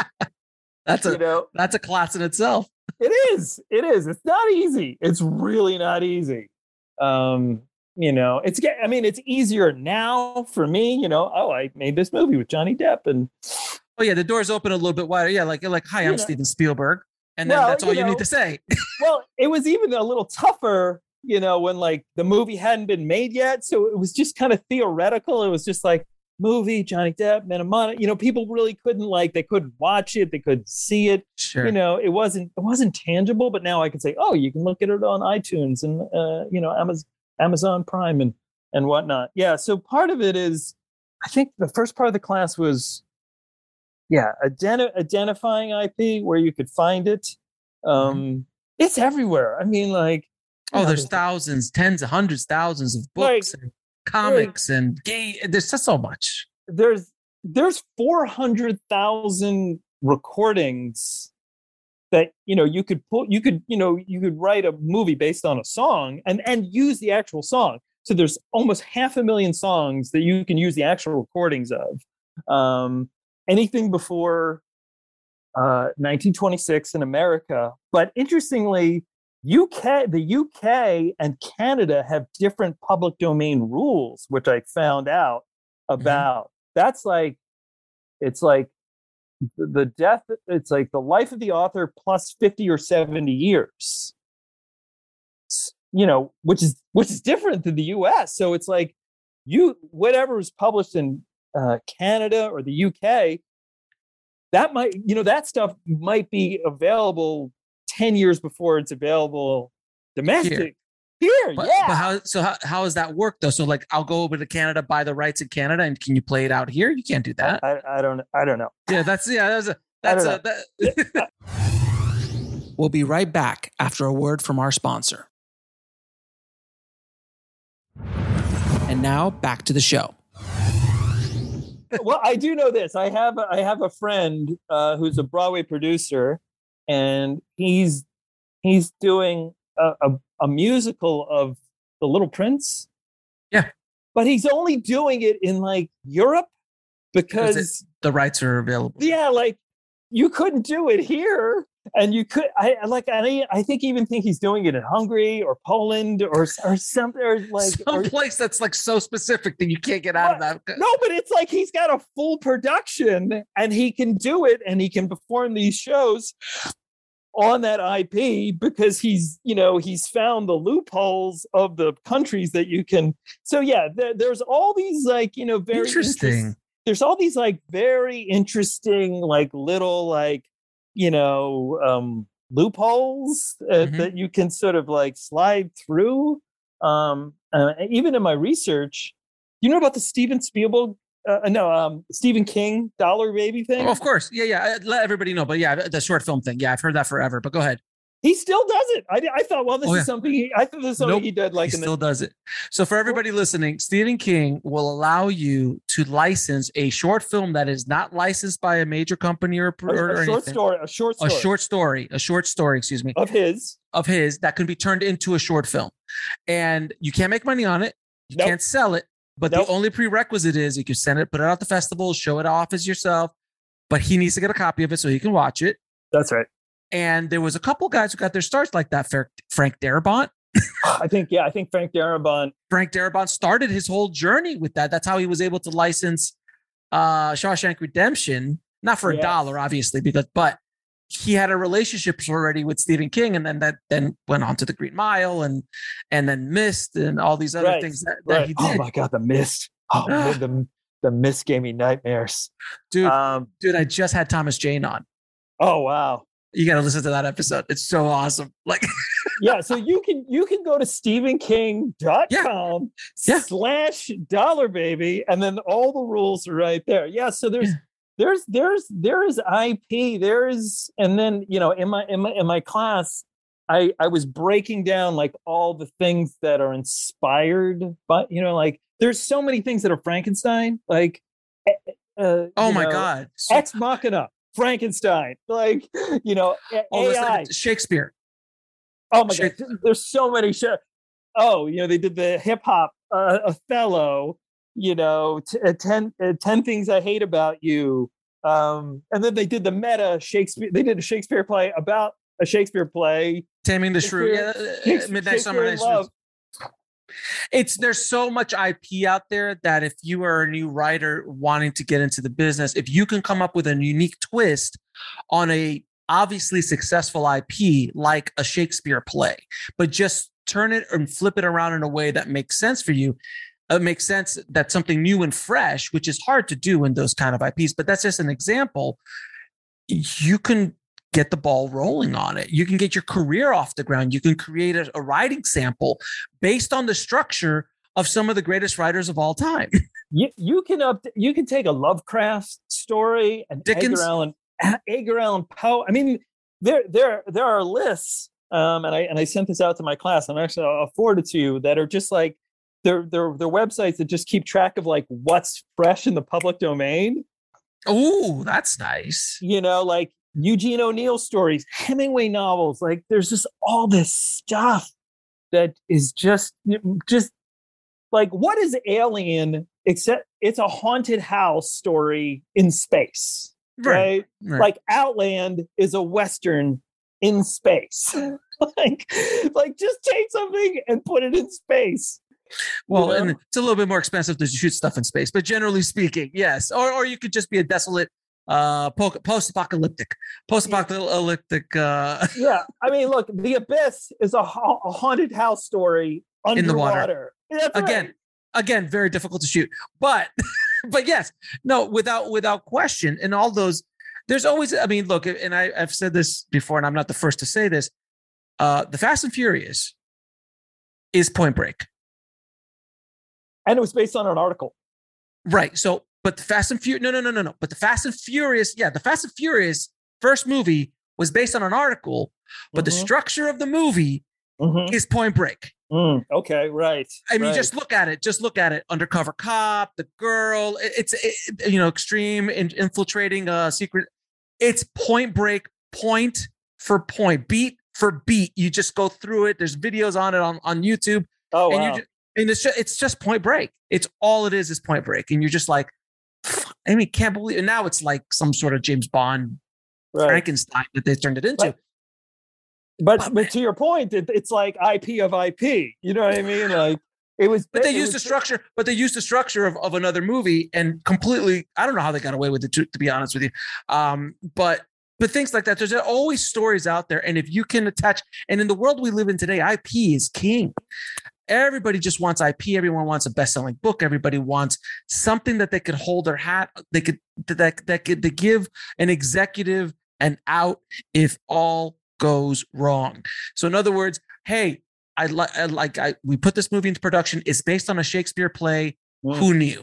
That's a you know, that's a class in itself. it is. It is. It's not easy. It's really not easy. Um, you know, it's. I mean, it's easier now for me. You know, oh, I made this movie with Johnny Depp, and Oh yeah, the door's open a little bit wider. Yeah, like like hi, I'm You know. Steven Spielberg, and then Well, that's all you you know. need to say. well, it was even a little tougher, you know, when like the movie hadn't been made yet. So it was just kind of theoretical. It was just like movie, Johnny Depp, Menamana. You know, people really couldn't like, they couldn't watch it, they couldn't see it. Sure. You know, it wasn't it wasn't tangible. But now I can say, oh, you can look at it on iTunes and uh, you know, Amazon Amazon Prime and and whatnot. Yeah. So part of it is, I think the first part of the class was, yeah, identi- identifying I P where you could find it. Um, Mm-hmm. It's everywhere. I mean, like, Oh, you know, there's thousands, tens of hundreds, thousands of books Right. and comics and gay. There's just so much. there's there's four hundred thousand recordings that, you know, you could put you could you know you could write a movie based on a song and and use the actual song. So there's almost half a million songs that you can use the actual recordings of. Um, anything before uh, nineteen twenty-six in America, but interestingly, U K, the U K and Canada have different public domain rules, which I found out about. Mm-hmm. That's like, it's like the death, it's like the life of the author plus fifty or seventy years. you know, which is which is different than the U S. So it's like you whatever is published in uh, Canada or the U K, that might, you know, that stuff might be available ten years before it's available domestic. Here, Here but, yeah. But how so how, how does that work though? So like I'll go over to Canada, buy the rights in Canada, and can you play it out here? You can't do that. I, I don't I don't know. Yeah, that's yeah, that's a that's a that. We'll be right back after a word from our sponsor. And now back to the show. Well, I do know this. I have I have a friend uh, who's a Broadway producer, and he's he's doing a, a, a musical of The Little Prince. Yeah, but he's only doing it in like Europe because it, the rights are available. Yeah, like you couldn't do it here. And you could, I like, I, I think even think he's doing it in Hungary or Poland or or something, or like some place that's like so specific that you can't get out of that. No, but it's like he's got a full production and he can do it and he can perform these shows on that I P because he's, you know, he's found the loopholes of the countries that you can. So yeah, there, there's all these like, you know, very interesting. Interest, there's all these like very interesting, like little like. you know, um, loopholes uh, mm-hmm. that you can sort of like slide through. Um, uh, even in my research, you know about the Steven Spielberg, uh, no, um, Stephen King Dollar Baby thing? Oh, of course. Yeah, yeah. Let everybody know. But yeah, the short film thing. Yeah, I've heard that forever. But go ahead. He still does it. I, I thought, well, this oh, is yeah. something he, I thought this is something nope, he did. Like he in still the, does it. So for everybody listening, Stephen King will allow you to license a short film that is not licensed by a major company or, or, a, a or short anything. story, a short story, a short story, a short story. Excuse me, of his, of his that can be turned into a short film, and you can't make money on it. You nope. can't sell it. But nope. the only prerequisite is you can send it, put it out to festivals, show it off as yourself. But he needs to get a copy of it so he can watch it. That's right. And there was a couple guys who got their starts like that. Frank Darabont. I think, yeah, I think Frank Darabont. Frank Darabont started his whole journey with that. That's how he was able to license uh, Shawshank Redemption, not for a yes. dollar, obviously, because but he had a relationship already with Stephen King, and then that then went on to The Green Mile and and then Mist and all these other right. things that, that right. he did. Oh my God, the Mist! Oh, the the Mist gave me nightmares, dude. Um, dude, I just had Thomas Jane on. Oh wow. You got to listen to that episode. It's so awesome. Like, yeah. So you can, you can go to stephen king dot com yeah. slash dollar baby. And then all the rules are right there. Yeah. So there's, yeah. there's, there's, there's I P there's, and then, you know, in my, in my, in my class, I, I was breaking down like all the things that are inspired, but you know, like there's so many things that are Frankenstein, like, uh, oh my know, God. So- Ex Machina. Frankenstein, like, you know, oh, A I. Shakespeare. Oh my Shakespeare. God, there's so many shows. Oh, you know, they did the hip hop uh, Othello, you know, t- uh, ten, uh, ten Things I Hate About You. Um, and then they did the meta Shakespeare. They did a Shakespeare play about a Shakespeare play. Taming the Shrew. Yeah, uh, Midnight Summer Night's Love. It's there's so much I P out there that if you are a new writer wanting to get into the business, if you can come up with a unique twist on a obviously successful I P like a Shakespeare play, but just turn it and flip it around in a way that makes sense for you, it makes sense that something new and fresh, which is hard to do in those kind of I Ps, but that's just an example. You can get the ball rolling on it. You can get your career off the ground. You can create a, a writing sample based on the structure of some of the greatest writers of all time. You you can up you can take a Lovecraft story and Dickens, Edgar Allan Edgar Allan Poe. I mean, there there there are lists, um, and I and I sent this out to my class. I'm actually I'll forward it to you that are just like they're they're they're websites that just keep track of like what's fresh in the public domain. Oh, that's nice. You know, like Eugene O'Neill stories, Hemingway novels. Like there's just all this stuff that is just, just like, what is Alien except it's a haunted house story in space, right? right? right. Like Outland is a Western in space. like, like just take something and put it in space. Well, you know? And it's a little bit more expensive to shoot stuff in space, but generally speaking, yes. Or, or you could just be a desolate uh, po- post-apocalyptic, post-apocalyptic. Uh, yeah, I mean, look, The Abyss is a, ha- a haunted house story underwater. In the water. That's again, right. again, very difficult to shoot, but, but yes, no, without without question, and all those. There's always, I mean, look, and I, I've said this before, and I'm not the first to say this. Uh, the Fast and Furious is Point Break. And it was based on an article. Right. So, but the Fast and Furious, no, no, no, no, no. But the Fast and Furious, yeah, the Fast and Furious first movie was based on an article, but mm-hmm. the structure of the movie mm-hmm. is Point Break. Mm, okay, right. I mean, right. just look at it. Just look at it. Undercover cop, the girl. It, it's it, you know, extreme in, infiltrating a secret. It's Point Break, point for point, beat for beat. You just go through it. There's videos on it on, on YouTube. Oh, and wow. You just, and it's just, it's just Point Break. It's all it is is Point Break. And you're just like, I mean, can't believe. And now it's like some sort of James Bond, right. Frankenstein that they turned it into. But, but, but to your point, it, it's like I P of I P. You know what I mean? Like it was. But they it used was, the structure. But they used the structure of, of another movie and completely. I don't know how they got away with it. To, to be honest with you, um, but but things like that. There's always stories out there, and if you can attach, and in the world we live in today, I P is king. Everybody just wants I P. Everyone wants a best-selling book. Everybody wants something that they could hold their hat. They could that that could to give an executive an out if all goes wrong. So in other words, hey, I like I like I we put this movie into production. It's based on a Shakespeare play. Mm. Who knew?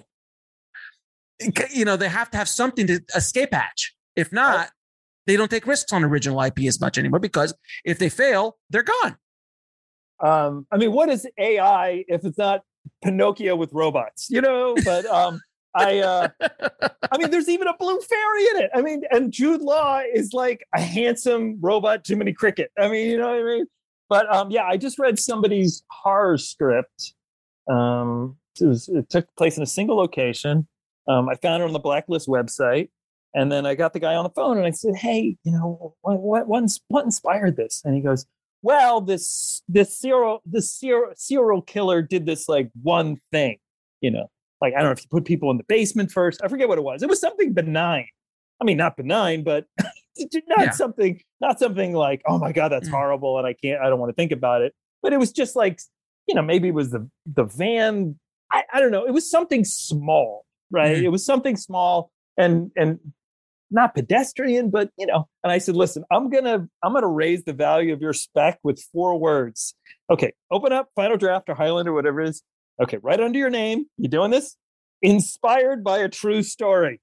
You know, they have to have something to escape hatch. If not, they don't take risks on original I P as much anymore because if they fail, they're gone. Um, I mean, what is A I if it's not Pinocchio with robots? You know, but um I, uh, I mean, there's even a blue fairy in it. I mean, and Jude Law is like a handsome robot Jiminy Cricket. I mean, you know what I mean? But um, yeah, I just read somebody's horror script. Um, it, was, it took place in a single location. Um, I found it on the Blacklist website, and then I got the guy on the phone, and I said, "Hey, you know, what what what, what inspired this?" And he goes, "Well, this this serial this serial serial killer did this like one thing, you know." Like, I don't know if you put people in the basement first. I forget what it was. It was something benign. I mean, not benign, but not yeah. something, not something like, oh my God, that's mm. horrible. And I can't, I don't want to think about it. But it was just like, you know, maybe it was the, the van. I, I don't know. It was something small, right? Mm. It was something small and, and not pedestrian, but you know, and I said, listen, I'm going to, I'm going to raise the value of your spec with four words. Okay. Open up Final Draft or Highlander, whatever it is. Okay, right under your name. You doing this? Inspired by a true story.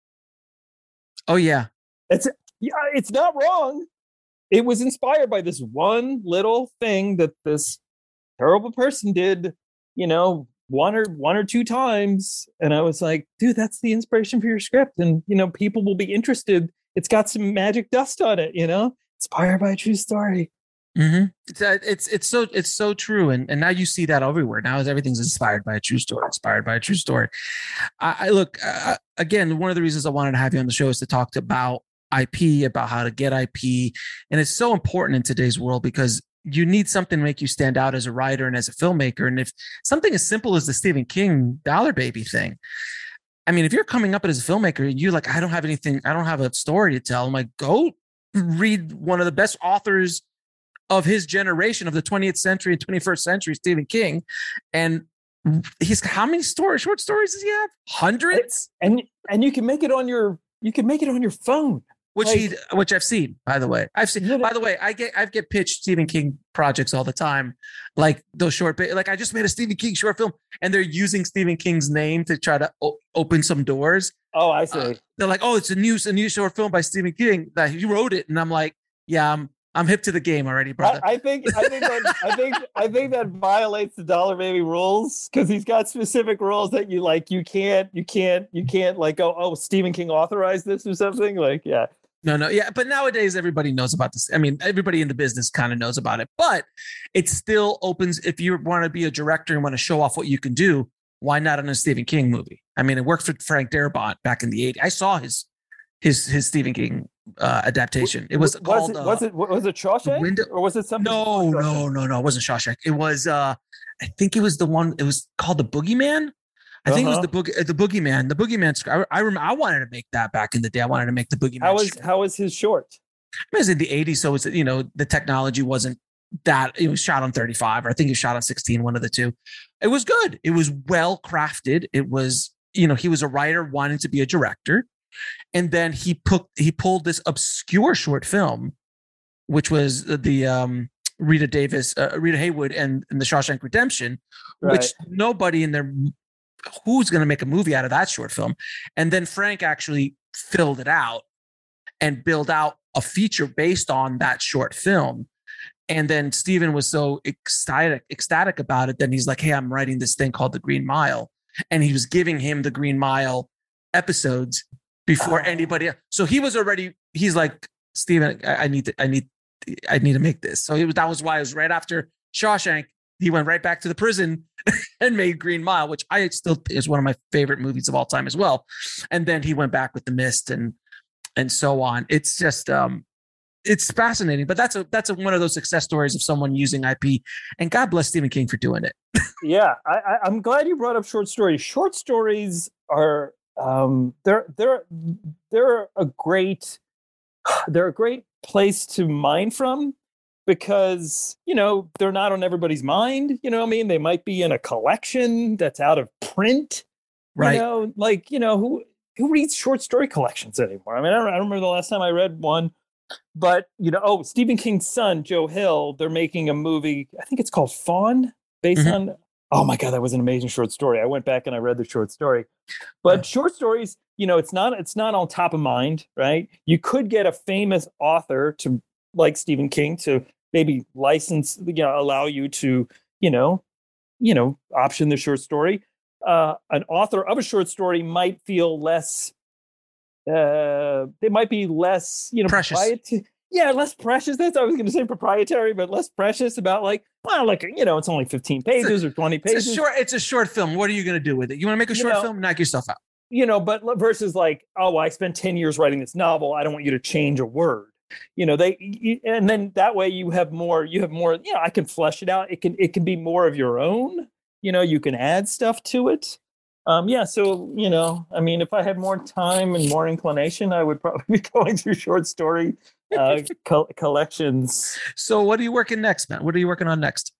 Oh yeah, it's yeah, it's not wrong. It was inspired by this one little thing that this terrible person did. You know, one or one or two times, and I was like, dude, that's the inspiration for your script, and you know, people will be interested. It's got some magic dust on it. You know, inspired by a true story. Mm-hmm. It's, uh, it's it's so it's so true, and and now you see that everywhere. Now everything's inspired by a true story, inspired by a true story. I, I look uh, again. One of the reasons I wanted to have you on the show is to talk to, about I P, about how to get I P, and it's so important in today's world because you need something to make you stand out as a writer and as a filmmaker. And if something as simple as the Stephen King Dollar Baby thing, I mean, if you're coming up as a filmmaker, you're like, I don't have anything, I don't have a story to tell. I'm like, go read one of the best authors of his generation, of the twentieth century and twenty-first century, Stephen King. And he's how many stories, short stories does he have? Hundreds? And and you can make it on your you can make it on your phone. Which like, he which I've seen, by the way. I've seen you know, by the way, I get I get pitched Stephen King projects all the time. Like those short like I just made a Stephen King short film and they're using Stephen King's name to try to o- open some doors. Oh, I see. Uh, they're like, oh, it's a new a new short film by Stephen King that he wrote it. And I'm like, yeah, I'm I'm hip to the game already, brother. I, I think I think that, I think I think that violates the Dollar Baby rules because he's got specific rules that you like. You can't you can't you can't like go, oh, Stephen King authorized this or something. Like, yeah. No, no, yeah, but nowadays everybody knows about this. I mean, everybody in the business kind of knows about it, but it still opens. If you want to be a director and want to show off what you can do, why not in a Stephen King movie? I mean, it worked for Frank Darabont back in the eighties. I saw his his his Stephen King uh, adaptation. It was, was called. It, uh, was it was it Shawshank window, or was it something? No, no, no, no. It wasn't Shawshank. It was. Uh, I think it was the one. It was called The Boogeyman. I think Uh-huh. it was the boog- the Boogeyman. The Boogeyman. sc- I, I remember. I wanted to make that back in the day. I wanted to make the Boogeyman. How was script. how was his short? It was in the eighties, so it's, you know, the technology wasn't that. It was shot on thirty-five, or I think it was shot on sixteen, one of the two. It was good. It was well crafted. It was, you know, he was a writer wanting to be a director, and then he put he pulled this obscure short film, which was the um, Rita Davis, uh, Rita Haywood, and, and the Shawshank Redemption, Right. which nobody in their who's going to make a movie out of that short film, and then Frank actually filled it out and build out a feature based on that short film. And then Steven was so ecstatic, ecstatic about it. Then he's like, hey, I'm writing this thing called The Green Mile. And he was giving him the Green Mile episodes before Oh. anybody else. So he was already, he's like, Steven, I, I need to, I need, I need to make this. So it was, that was why it was right after Shawshank. He went right back to the prison and made Green Mile, which I still is one of my favorite movies of all time as well. And then he went back with The Mist and, and so on. It's just, um, it's fascinating, but that's a, that's a, one of those success stories of someone using I P, and God bless Stephen King for doing it. Yeah, I, I, I'm glad you brought up short stories. Short stories are um, they're they're they're a great they're a great place to mine from, because you know they're not on everybody's mind. You know what I mean? They might be in a collection that's out of print. Right. You know, like you know who who reads short story collections anymore? I mean, I don't, I don't remember the last time I read one. But you know, oh, Stephen King's son, Joe Hill, they're making a movie. I think it's called Fawn, based Mhm. on. Oh my God, that was an amazing short story. I went back and I read the short story. But short stories, you know, it's not it's not on top of mind, right? You could get a famous author to, like Stephen King, to maybe license, you know, allow you to, you know, you know, option the short story. Uh, an author of a short story might feel less. Uh, they might be less, you know, Precious. proprietary- yeah, less precious. That's what I was going to say, proprietary, but less precious about like, well, like you know, it's only fifteen pages or twenty It's pages. a short, it's a short film. What are you going to do with it? You want to make a You short know- film? Knock yourself out. You know, but versus like, oh, I spent ten years writing this novel. I don't want you to change a word. You know, they you, and then that way you have more. You have more. You know, I can flesh it out. It can it can be more of your own. You know, you can add stuff to it. Um, yeah, so you know, I mean, if I had more time and more inclination, I would probably be going through short story uh, co- collections. So what are you working next, man? What are you working on next?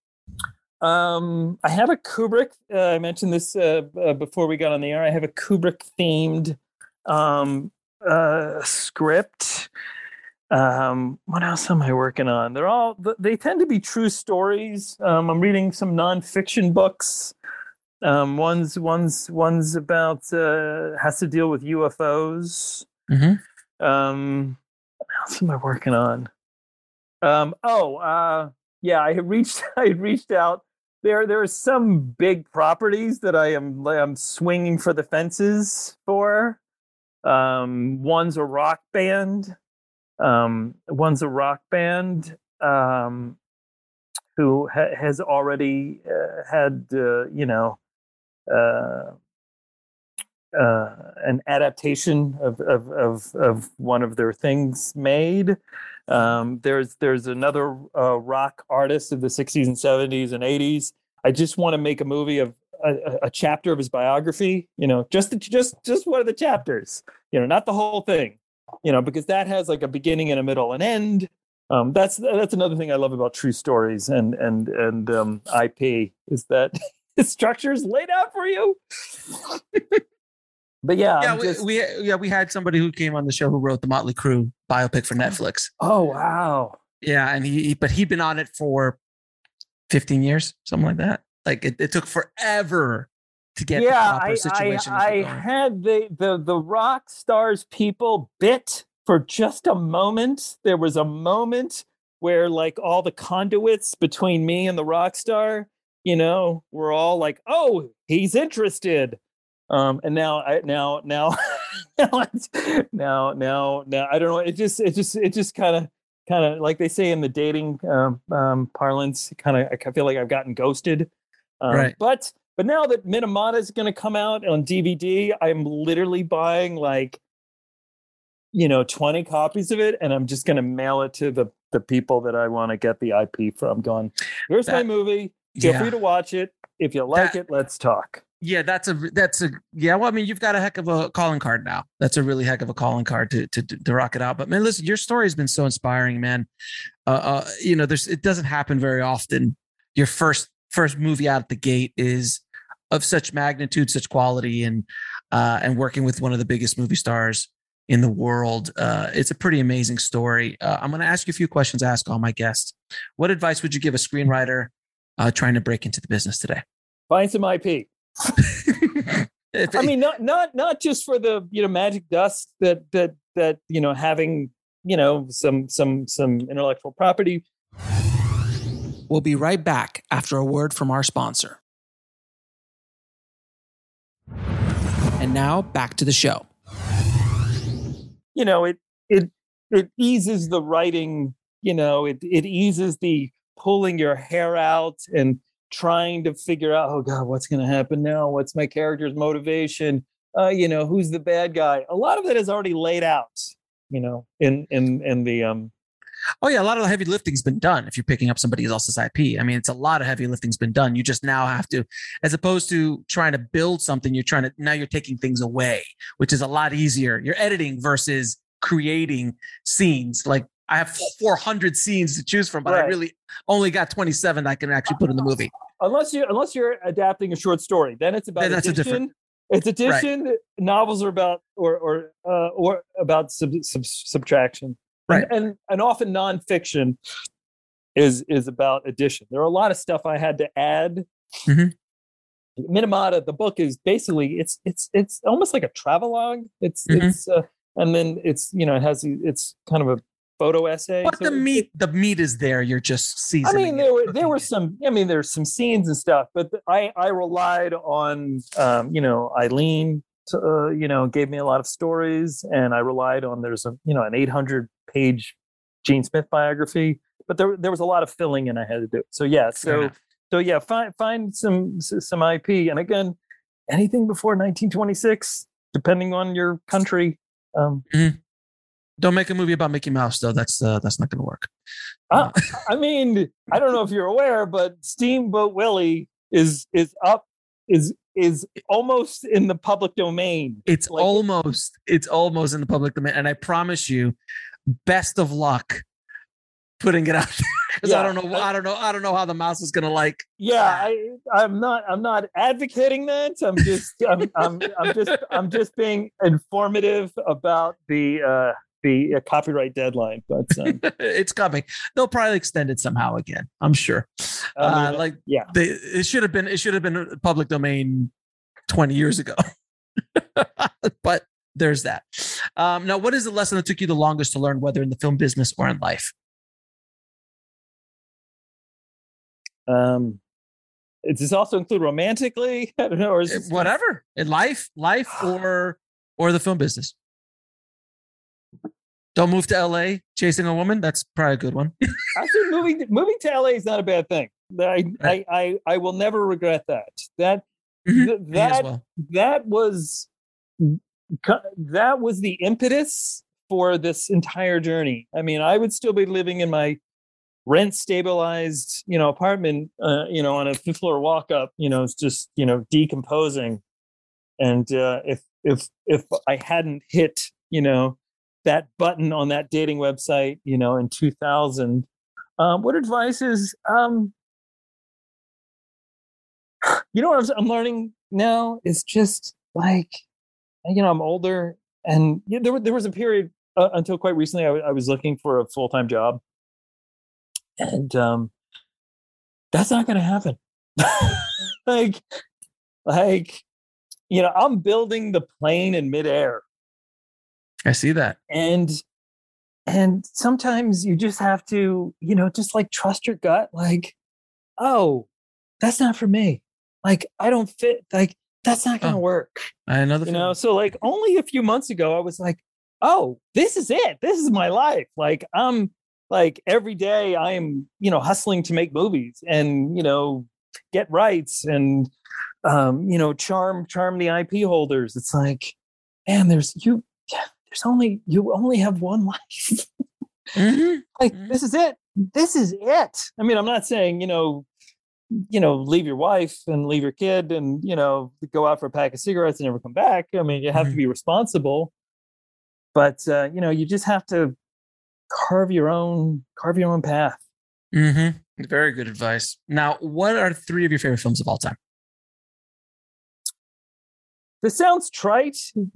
Um, I have a Kubrick. Uh, I mentioned this uh, uh, before we got on the air. I have a Kubrick themed um, uh, script. Um, what else am I working on? They're all they tend to be true stories. Um, I'm reading some nonfiction books. Um, one's one's one's about uh, has to deal with U F Os. Mm-hmm. Um, what else am I working on? Um, oh, uh, yeah, I have reached. I had reached out. There, there are some big properties that I am. I'm swinging for the fences for. Um, one's a rock band. Um, one's a rock band. Um, who ha- has already uh, had, uh, you know. Uh, uh, an adaptation of, of of of one of their things made. Um, there's there's another uh, rock artist of the sixties and seventies and eighties. I just want to make a movie of a, a chapter of his biography. You know, just the, just just one of the chapters. You know, not the whole thing. You know, because that has like a beginning and a middle and end. Um, that's that's another thing I love about true stories and and and um, I P is that. The structure's laid out for you. But yeah, Yeah, I'm we, just, we yeah we had somebody who came on the show who wrote the Motley Crue biopic for Netflix. oh wow, Yeah, and he, he but he'd been on it for fifteen years, something like that. Like it, it took forever to get yeah. the proper I situation. I, I had the the the rock stars people bit for just a moment. There was a moment where like all the conduits between me and the rock star. You know, we're all like, "Oh, he's interested," um, and now, I now, now, now, it's, now, now, now, I don't know. It just, it just, it just kind of, kind of like they say in the dating um, um, parlance. Kind of, I feel like I've gotten ghosted. Um, Right. But, but now that Minamata is going to come out on D V D, I'm literally buying like, you know, twenty copies of it, and I'm just going to mail it to the the people that I want to get the I P from. Going, here's That- my movie. Feel yeah. free to watch it. If you like That- it, let's talk. Yeah, that's a that's a yeah. Well, I mean, you've got a heck of a calling card now. That's a really heck of a calling card to to to rock it out. But man, listen, your story has been so inspiring, man. Uh, uh you know, there's it doesn't happen very often. Your first first movie out of the gate is of such magnitude, such quality, and uh, and working with one of the biggest movie stars in the world. Uh, it's a pretty amazing story. Uh, I'm going to ask you a few questions. I ask all my guests. What advice would you give a screenwriter uh, trying to break into the business today? Find some I P. I mean, not not not just for the you know magic dust that that that you know having you know some some some intellectual property. We'll be right back after a word from our sponsor. And now back to the show. You know, it it it eases the writing. You know, it it eases the pulling your hair out and trying to figure out, oh God, what's going to happen now? What's my character's motivation? Uh, you know, who's the bad guy? A lot of that is already laid out, you know, in, in, in the, um, oh yeah. A lot of the heavy lifting's been done. If you're picking up somebody else's I P, I mean, it's a lot of heavy lifting's been done. You just now have to, as opposed to trying to build something, you're trying to, now you're taking things away, which is a lot easier. You're editing versus creating scenes. Like, I have four hundred scenes to choose from, but right. I really only got twenty-seven I can actually put in the movie. Unless you unless you're adapting a short story, then it's about then that's addition. A different. It's addition. Right. Novels are about or or uh, or about sub, sub, subtraction, right? And, and and often nonfiction is is about addition. There are a lot of stuff I had to add. Mm-hmm. Minamata, the book is basically it's it's it's almost like a travelogue. It's mm-hmm. it's uh, and then it's you know it has it's kind of a photo essay. But so the meat, the meat is there. You're just seasoning. I mean, there were there were some. I mean, there's some scenes and stuff, but I I relied on um, you know Eileen. To, uh, you know, gave me a lot of stories, and I relied on there's a you know an eight hundred page Gene Smith biography, but there there was a lot of filling, and I had to do it. So yeah, so so yeah, find find some some I P, and again, anything before nineteen twenty-six, depending on your country. Um, mm-hmm. Don't make a movie about Mickey Mouse, though. That's uh, that's not going to work. Uh, I mean, I don't know if you're aware, but Steamboat Willie is is up is is almost in the public domain. It's like, almost it's almost in the public domain, and I promise you, best of luck putting it out there because yeah, I don't know I don't know I don't know how the mouse is going to like. Yeah, I I'm not I'm not advocating that. I'm just I'm I'm, I'm just I'm just being informative about the. Uh, the uh, copyright deadline, but um, it's coming. They'll probably extend it somehow again. I'm sure. I mean, uh, like, yeah, they, it should have been. It should have been public domain twenty years ago. But there's that. Um, now, what is the lesson that took you the longest to learn, whether in the film business or in life? Um, does this also include romantically? I don't know, or is this- whatever in life, life or or the film business. Don't move to L A chasing a woman. That's probably a good one. Actually, moving moving to L A is not a bad thing. I right. I, I I will never regret that. That mm-hmm. th- that well. that was that was the impetus for this entire journey. I mean, I would still be living in my rent stabilized, you know, apartment, uh, you know, on a fifth floor walk up. You know, it's just you know decomposing. And uh, if if if I hadn't hit, you know. that button on that dating website, you know, in two thousand. Um, what advice is, um, you know, what I'm learning now is just like, you know, I'm older, and you know, there, there was a period uh, until quite recently I, w- I was looking for a full-time job, and um, that's not going to happen. like, like, you know, I'm building the plane in midair. I see that. And and sometimes you just have to, you know, just like trust your gut. Like, oh, that's not for me. Like, I don't fit. Like, that's not going to oh, work. I know the You know, so like only a few months ago, I was like, oh, this is it. This is my life. Like, I'm like every day I am, you know, hustling to make movies and, you know, get rights and, um, you know, charm, charm the I P holders. It's like, man, there's you. There's only you only have one life. mm-hmm. Like mm-hmm. this is it. This is it. I mean, I'm not saying you know, you know, leave your wife and leave your kid and, you know, go out for a pack of cigarettes and never come back. I mean, you have mm-hmm. to be responsible, but, uh, you know, you just have to carve your own, carve your own path. Mm-hmm. Very good advice. Now, what are three of your favorite films of all time? This sounds trite,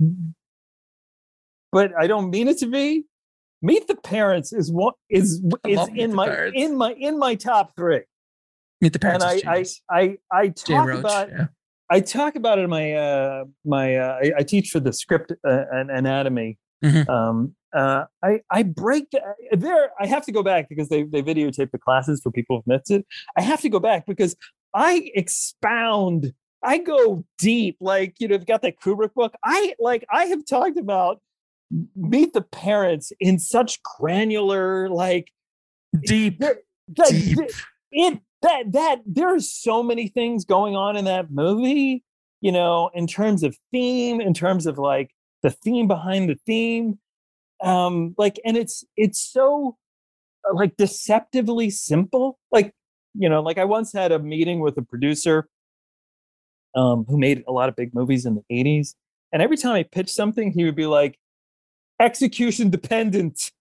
but I don't mean it to be. Meet the Parents is what is is in my Parents. in my in my top three. Meet the Parents. And I, I I I talk Roach, about yeah. I talk about it in my uh, my uh, I, I teach for the script uh, and anatomy. Mm-hmm. Um, uh, I I break the, there. I have to go back because they they videotape the classes for people who've missed it. I have to go back because I expound. I go deep. Like, you know, you've got that Kubrick book. I like I have talked about Meet the Parents in such granular, like deep, like, deep. It that that there's so many things going on in that movie. You know, in terms of theme, in terms of like the theme behind the theme. Um, like, and it's it's so like deceptively simple. Like, you know, like I once had a meeting with a producer um, who made a lot of big movies in the eighties, and every time I pitched something, he would be like, "Execution dependent."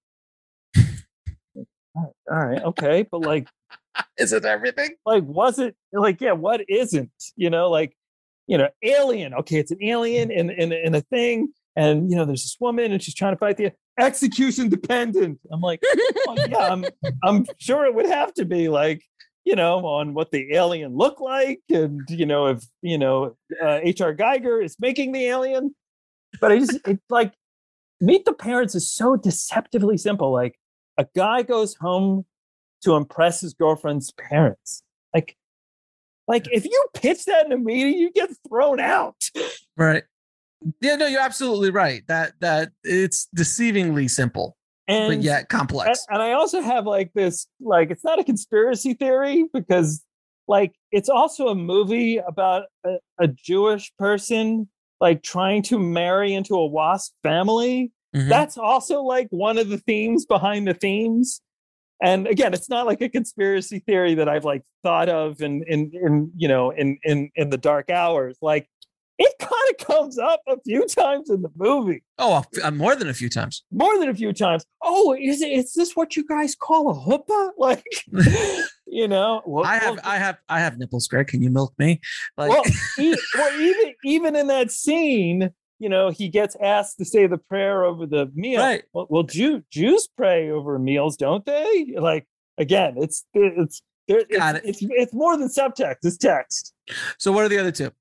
All right, okay, but like, is it everything? Like, was it like, yeah? What isn't? You know, like, you know, Alien. Okay, it's an alien in in in a thing. And, you know, there's this woman and she's trying to fight the execution dependent. I'm like, oh, yeah, I'm, I'm sure it would have to be like, you know, on what the alien looked like. And, you know, if, you know, uh, H R Geiger is making the alien. But I just, it's like, Meet the Parents is so deceptively simple. Like, a guy goes home to impress his girlfriend's parents. Like, like if you pitch that in a meeting, you get thrown out. Right. Yeah, no, you're absolutely right. That that it's deceivingly simple, and, but yet complex. And, and I also have like this, like, it's not a conspiracy theory because, like, it's also a movie about a, a Jewish person like trying to marry into a WASP family. Mm-hmm. That's also like one of the themes behind the themes. And again, it's not like a conspiracy theory that I've like thought of in in in you know in in in the dark hours. Like, it kind of comes up a few times in the movie. Oh, uh, more than a few times. More than a few times. Oh, is it? Is this what you guys call a huppah? Like, you know, well, I have, well, I have, I have nipples, Greg. Can you milk me? Like, well, e- well, even even in that scene, you know, he gets asked to say the prayer over the meal. Right. Well, well Jew, Jews pray over meals, don't they? Like, again, it's it's there. Got it's, it. it's it's more than subtext. It's text. So, what are the other two?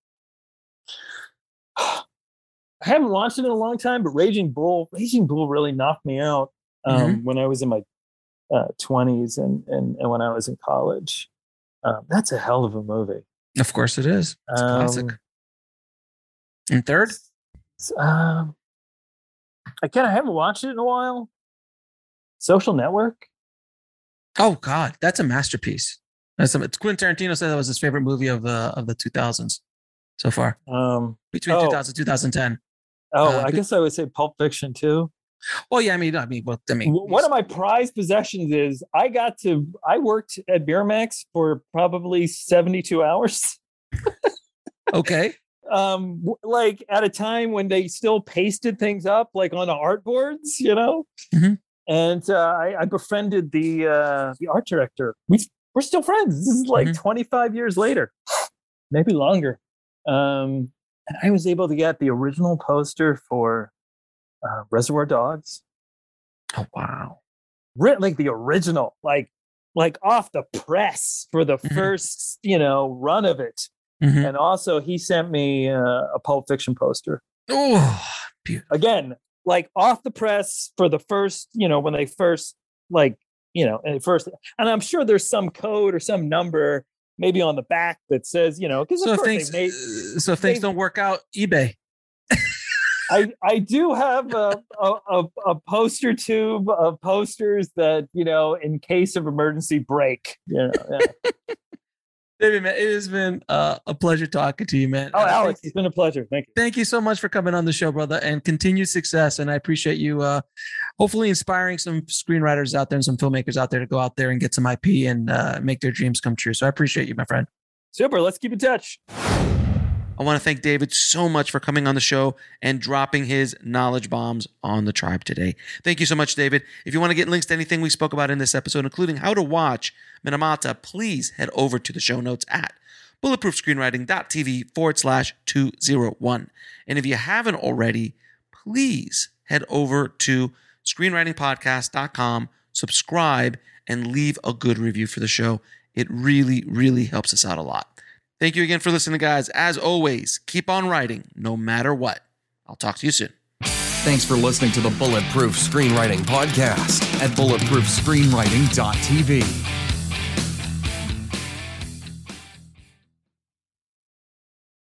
I haven't watched it in a long time, but Raging Bull, Raging Bull really knocked me out um, mm-hmm. when I was in my uh, twenties and, and and when I was in college. Um, that's a hell of a movie. Of course it is. It's a um, classic. And third? Um, again, I haven't watched it in a while. Social Network. Oh God, that's a masterpiece. That's a, Quentin Tarantino said that was his favorite movie of the of the two thousands so far. Um, between oh. two thousand and twenty ten. Oh, uh, I guess I would say Pulp Fiction too. Well, yeah, I mean, I mean, well, I mean, one of my prized possessions is I got to. I worked at Miramax for probably seventy-two hours. Okay. Um, like at a time when they still pasted things up, like on the art boards, you know. Mm-hmm. And uh, I, I befriended the uh, the art director. We we're still friends. This is like mm-hmm. twenty-five years later, maybe longer. Um, and I was able to get the original poster for uh, Reservoir Dogs. Oh wow! Written like the original, like like off the press for the mm-hmm. first you know run of it. Mm-hmm. And also, he sent me uh, a Pulp Fiction poster. Oh, beautiful. Again, like off the press for the first, you know, when they first, like, you know, and first, and I'm sure there's some code or some number maybe on the back that says, you know, because so if things, made, so if things don't work out, eBay. I I do have a, a a a poster tube of posters that, you know, in case of emergency, break. You know. Yeah. David, man, it has been uh, a pleasure talking to you, man. Oh, uh, Alex, it's been a pleasure. Thank you. Thank you so much for coming on the show, brother, and continued success. And I appreciate you uh, hopefully inspiring some screenwriters out there and some filmmakers out there to go out there and get some I P and uh, make their dreams come true. So I appreciate you, my friend. Super. Let's keep in touch. I want to thank David so much for coming on the show and dropping his knowledge bombs on the tribe today. Thank you so much, David. If you want to get links to anything we spoke about in this episode, including how to watch Minamata, please head over to the show notes at bulletproofscreenwriting.tv forward slash 201. And if you haven't already, please head over to screenwritingpodcast dot com, subscribe, and leave a good review for the show. It really, really helps us out a lot. Thank you again for listening, guys. As always, keep on writing, no matter what. I'll talk to you soon. Thanks for listening to the Bulletproof Screenwriting Podcast at bulletproof screenwriting dot t v.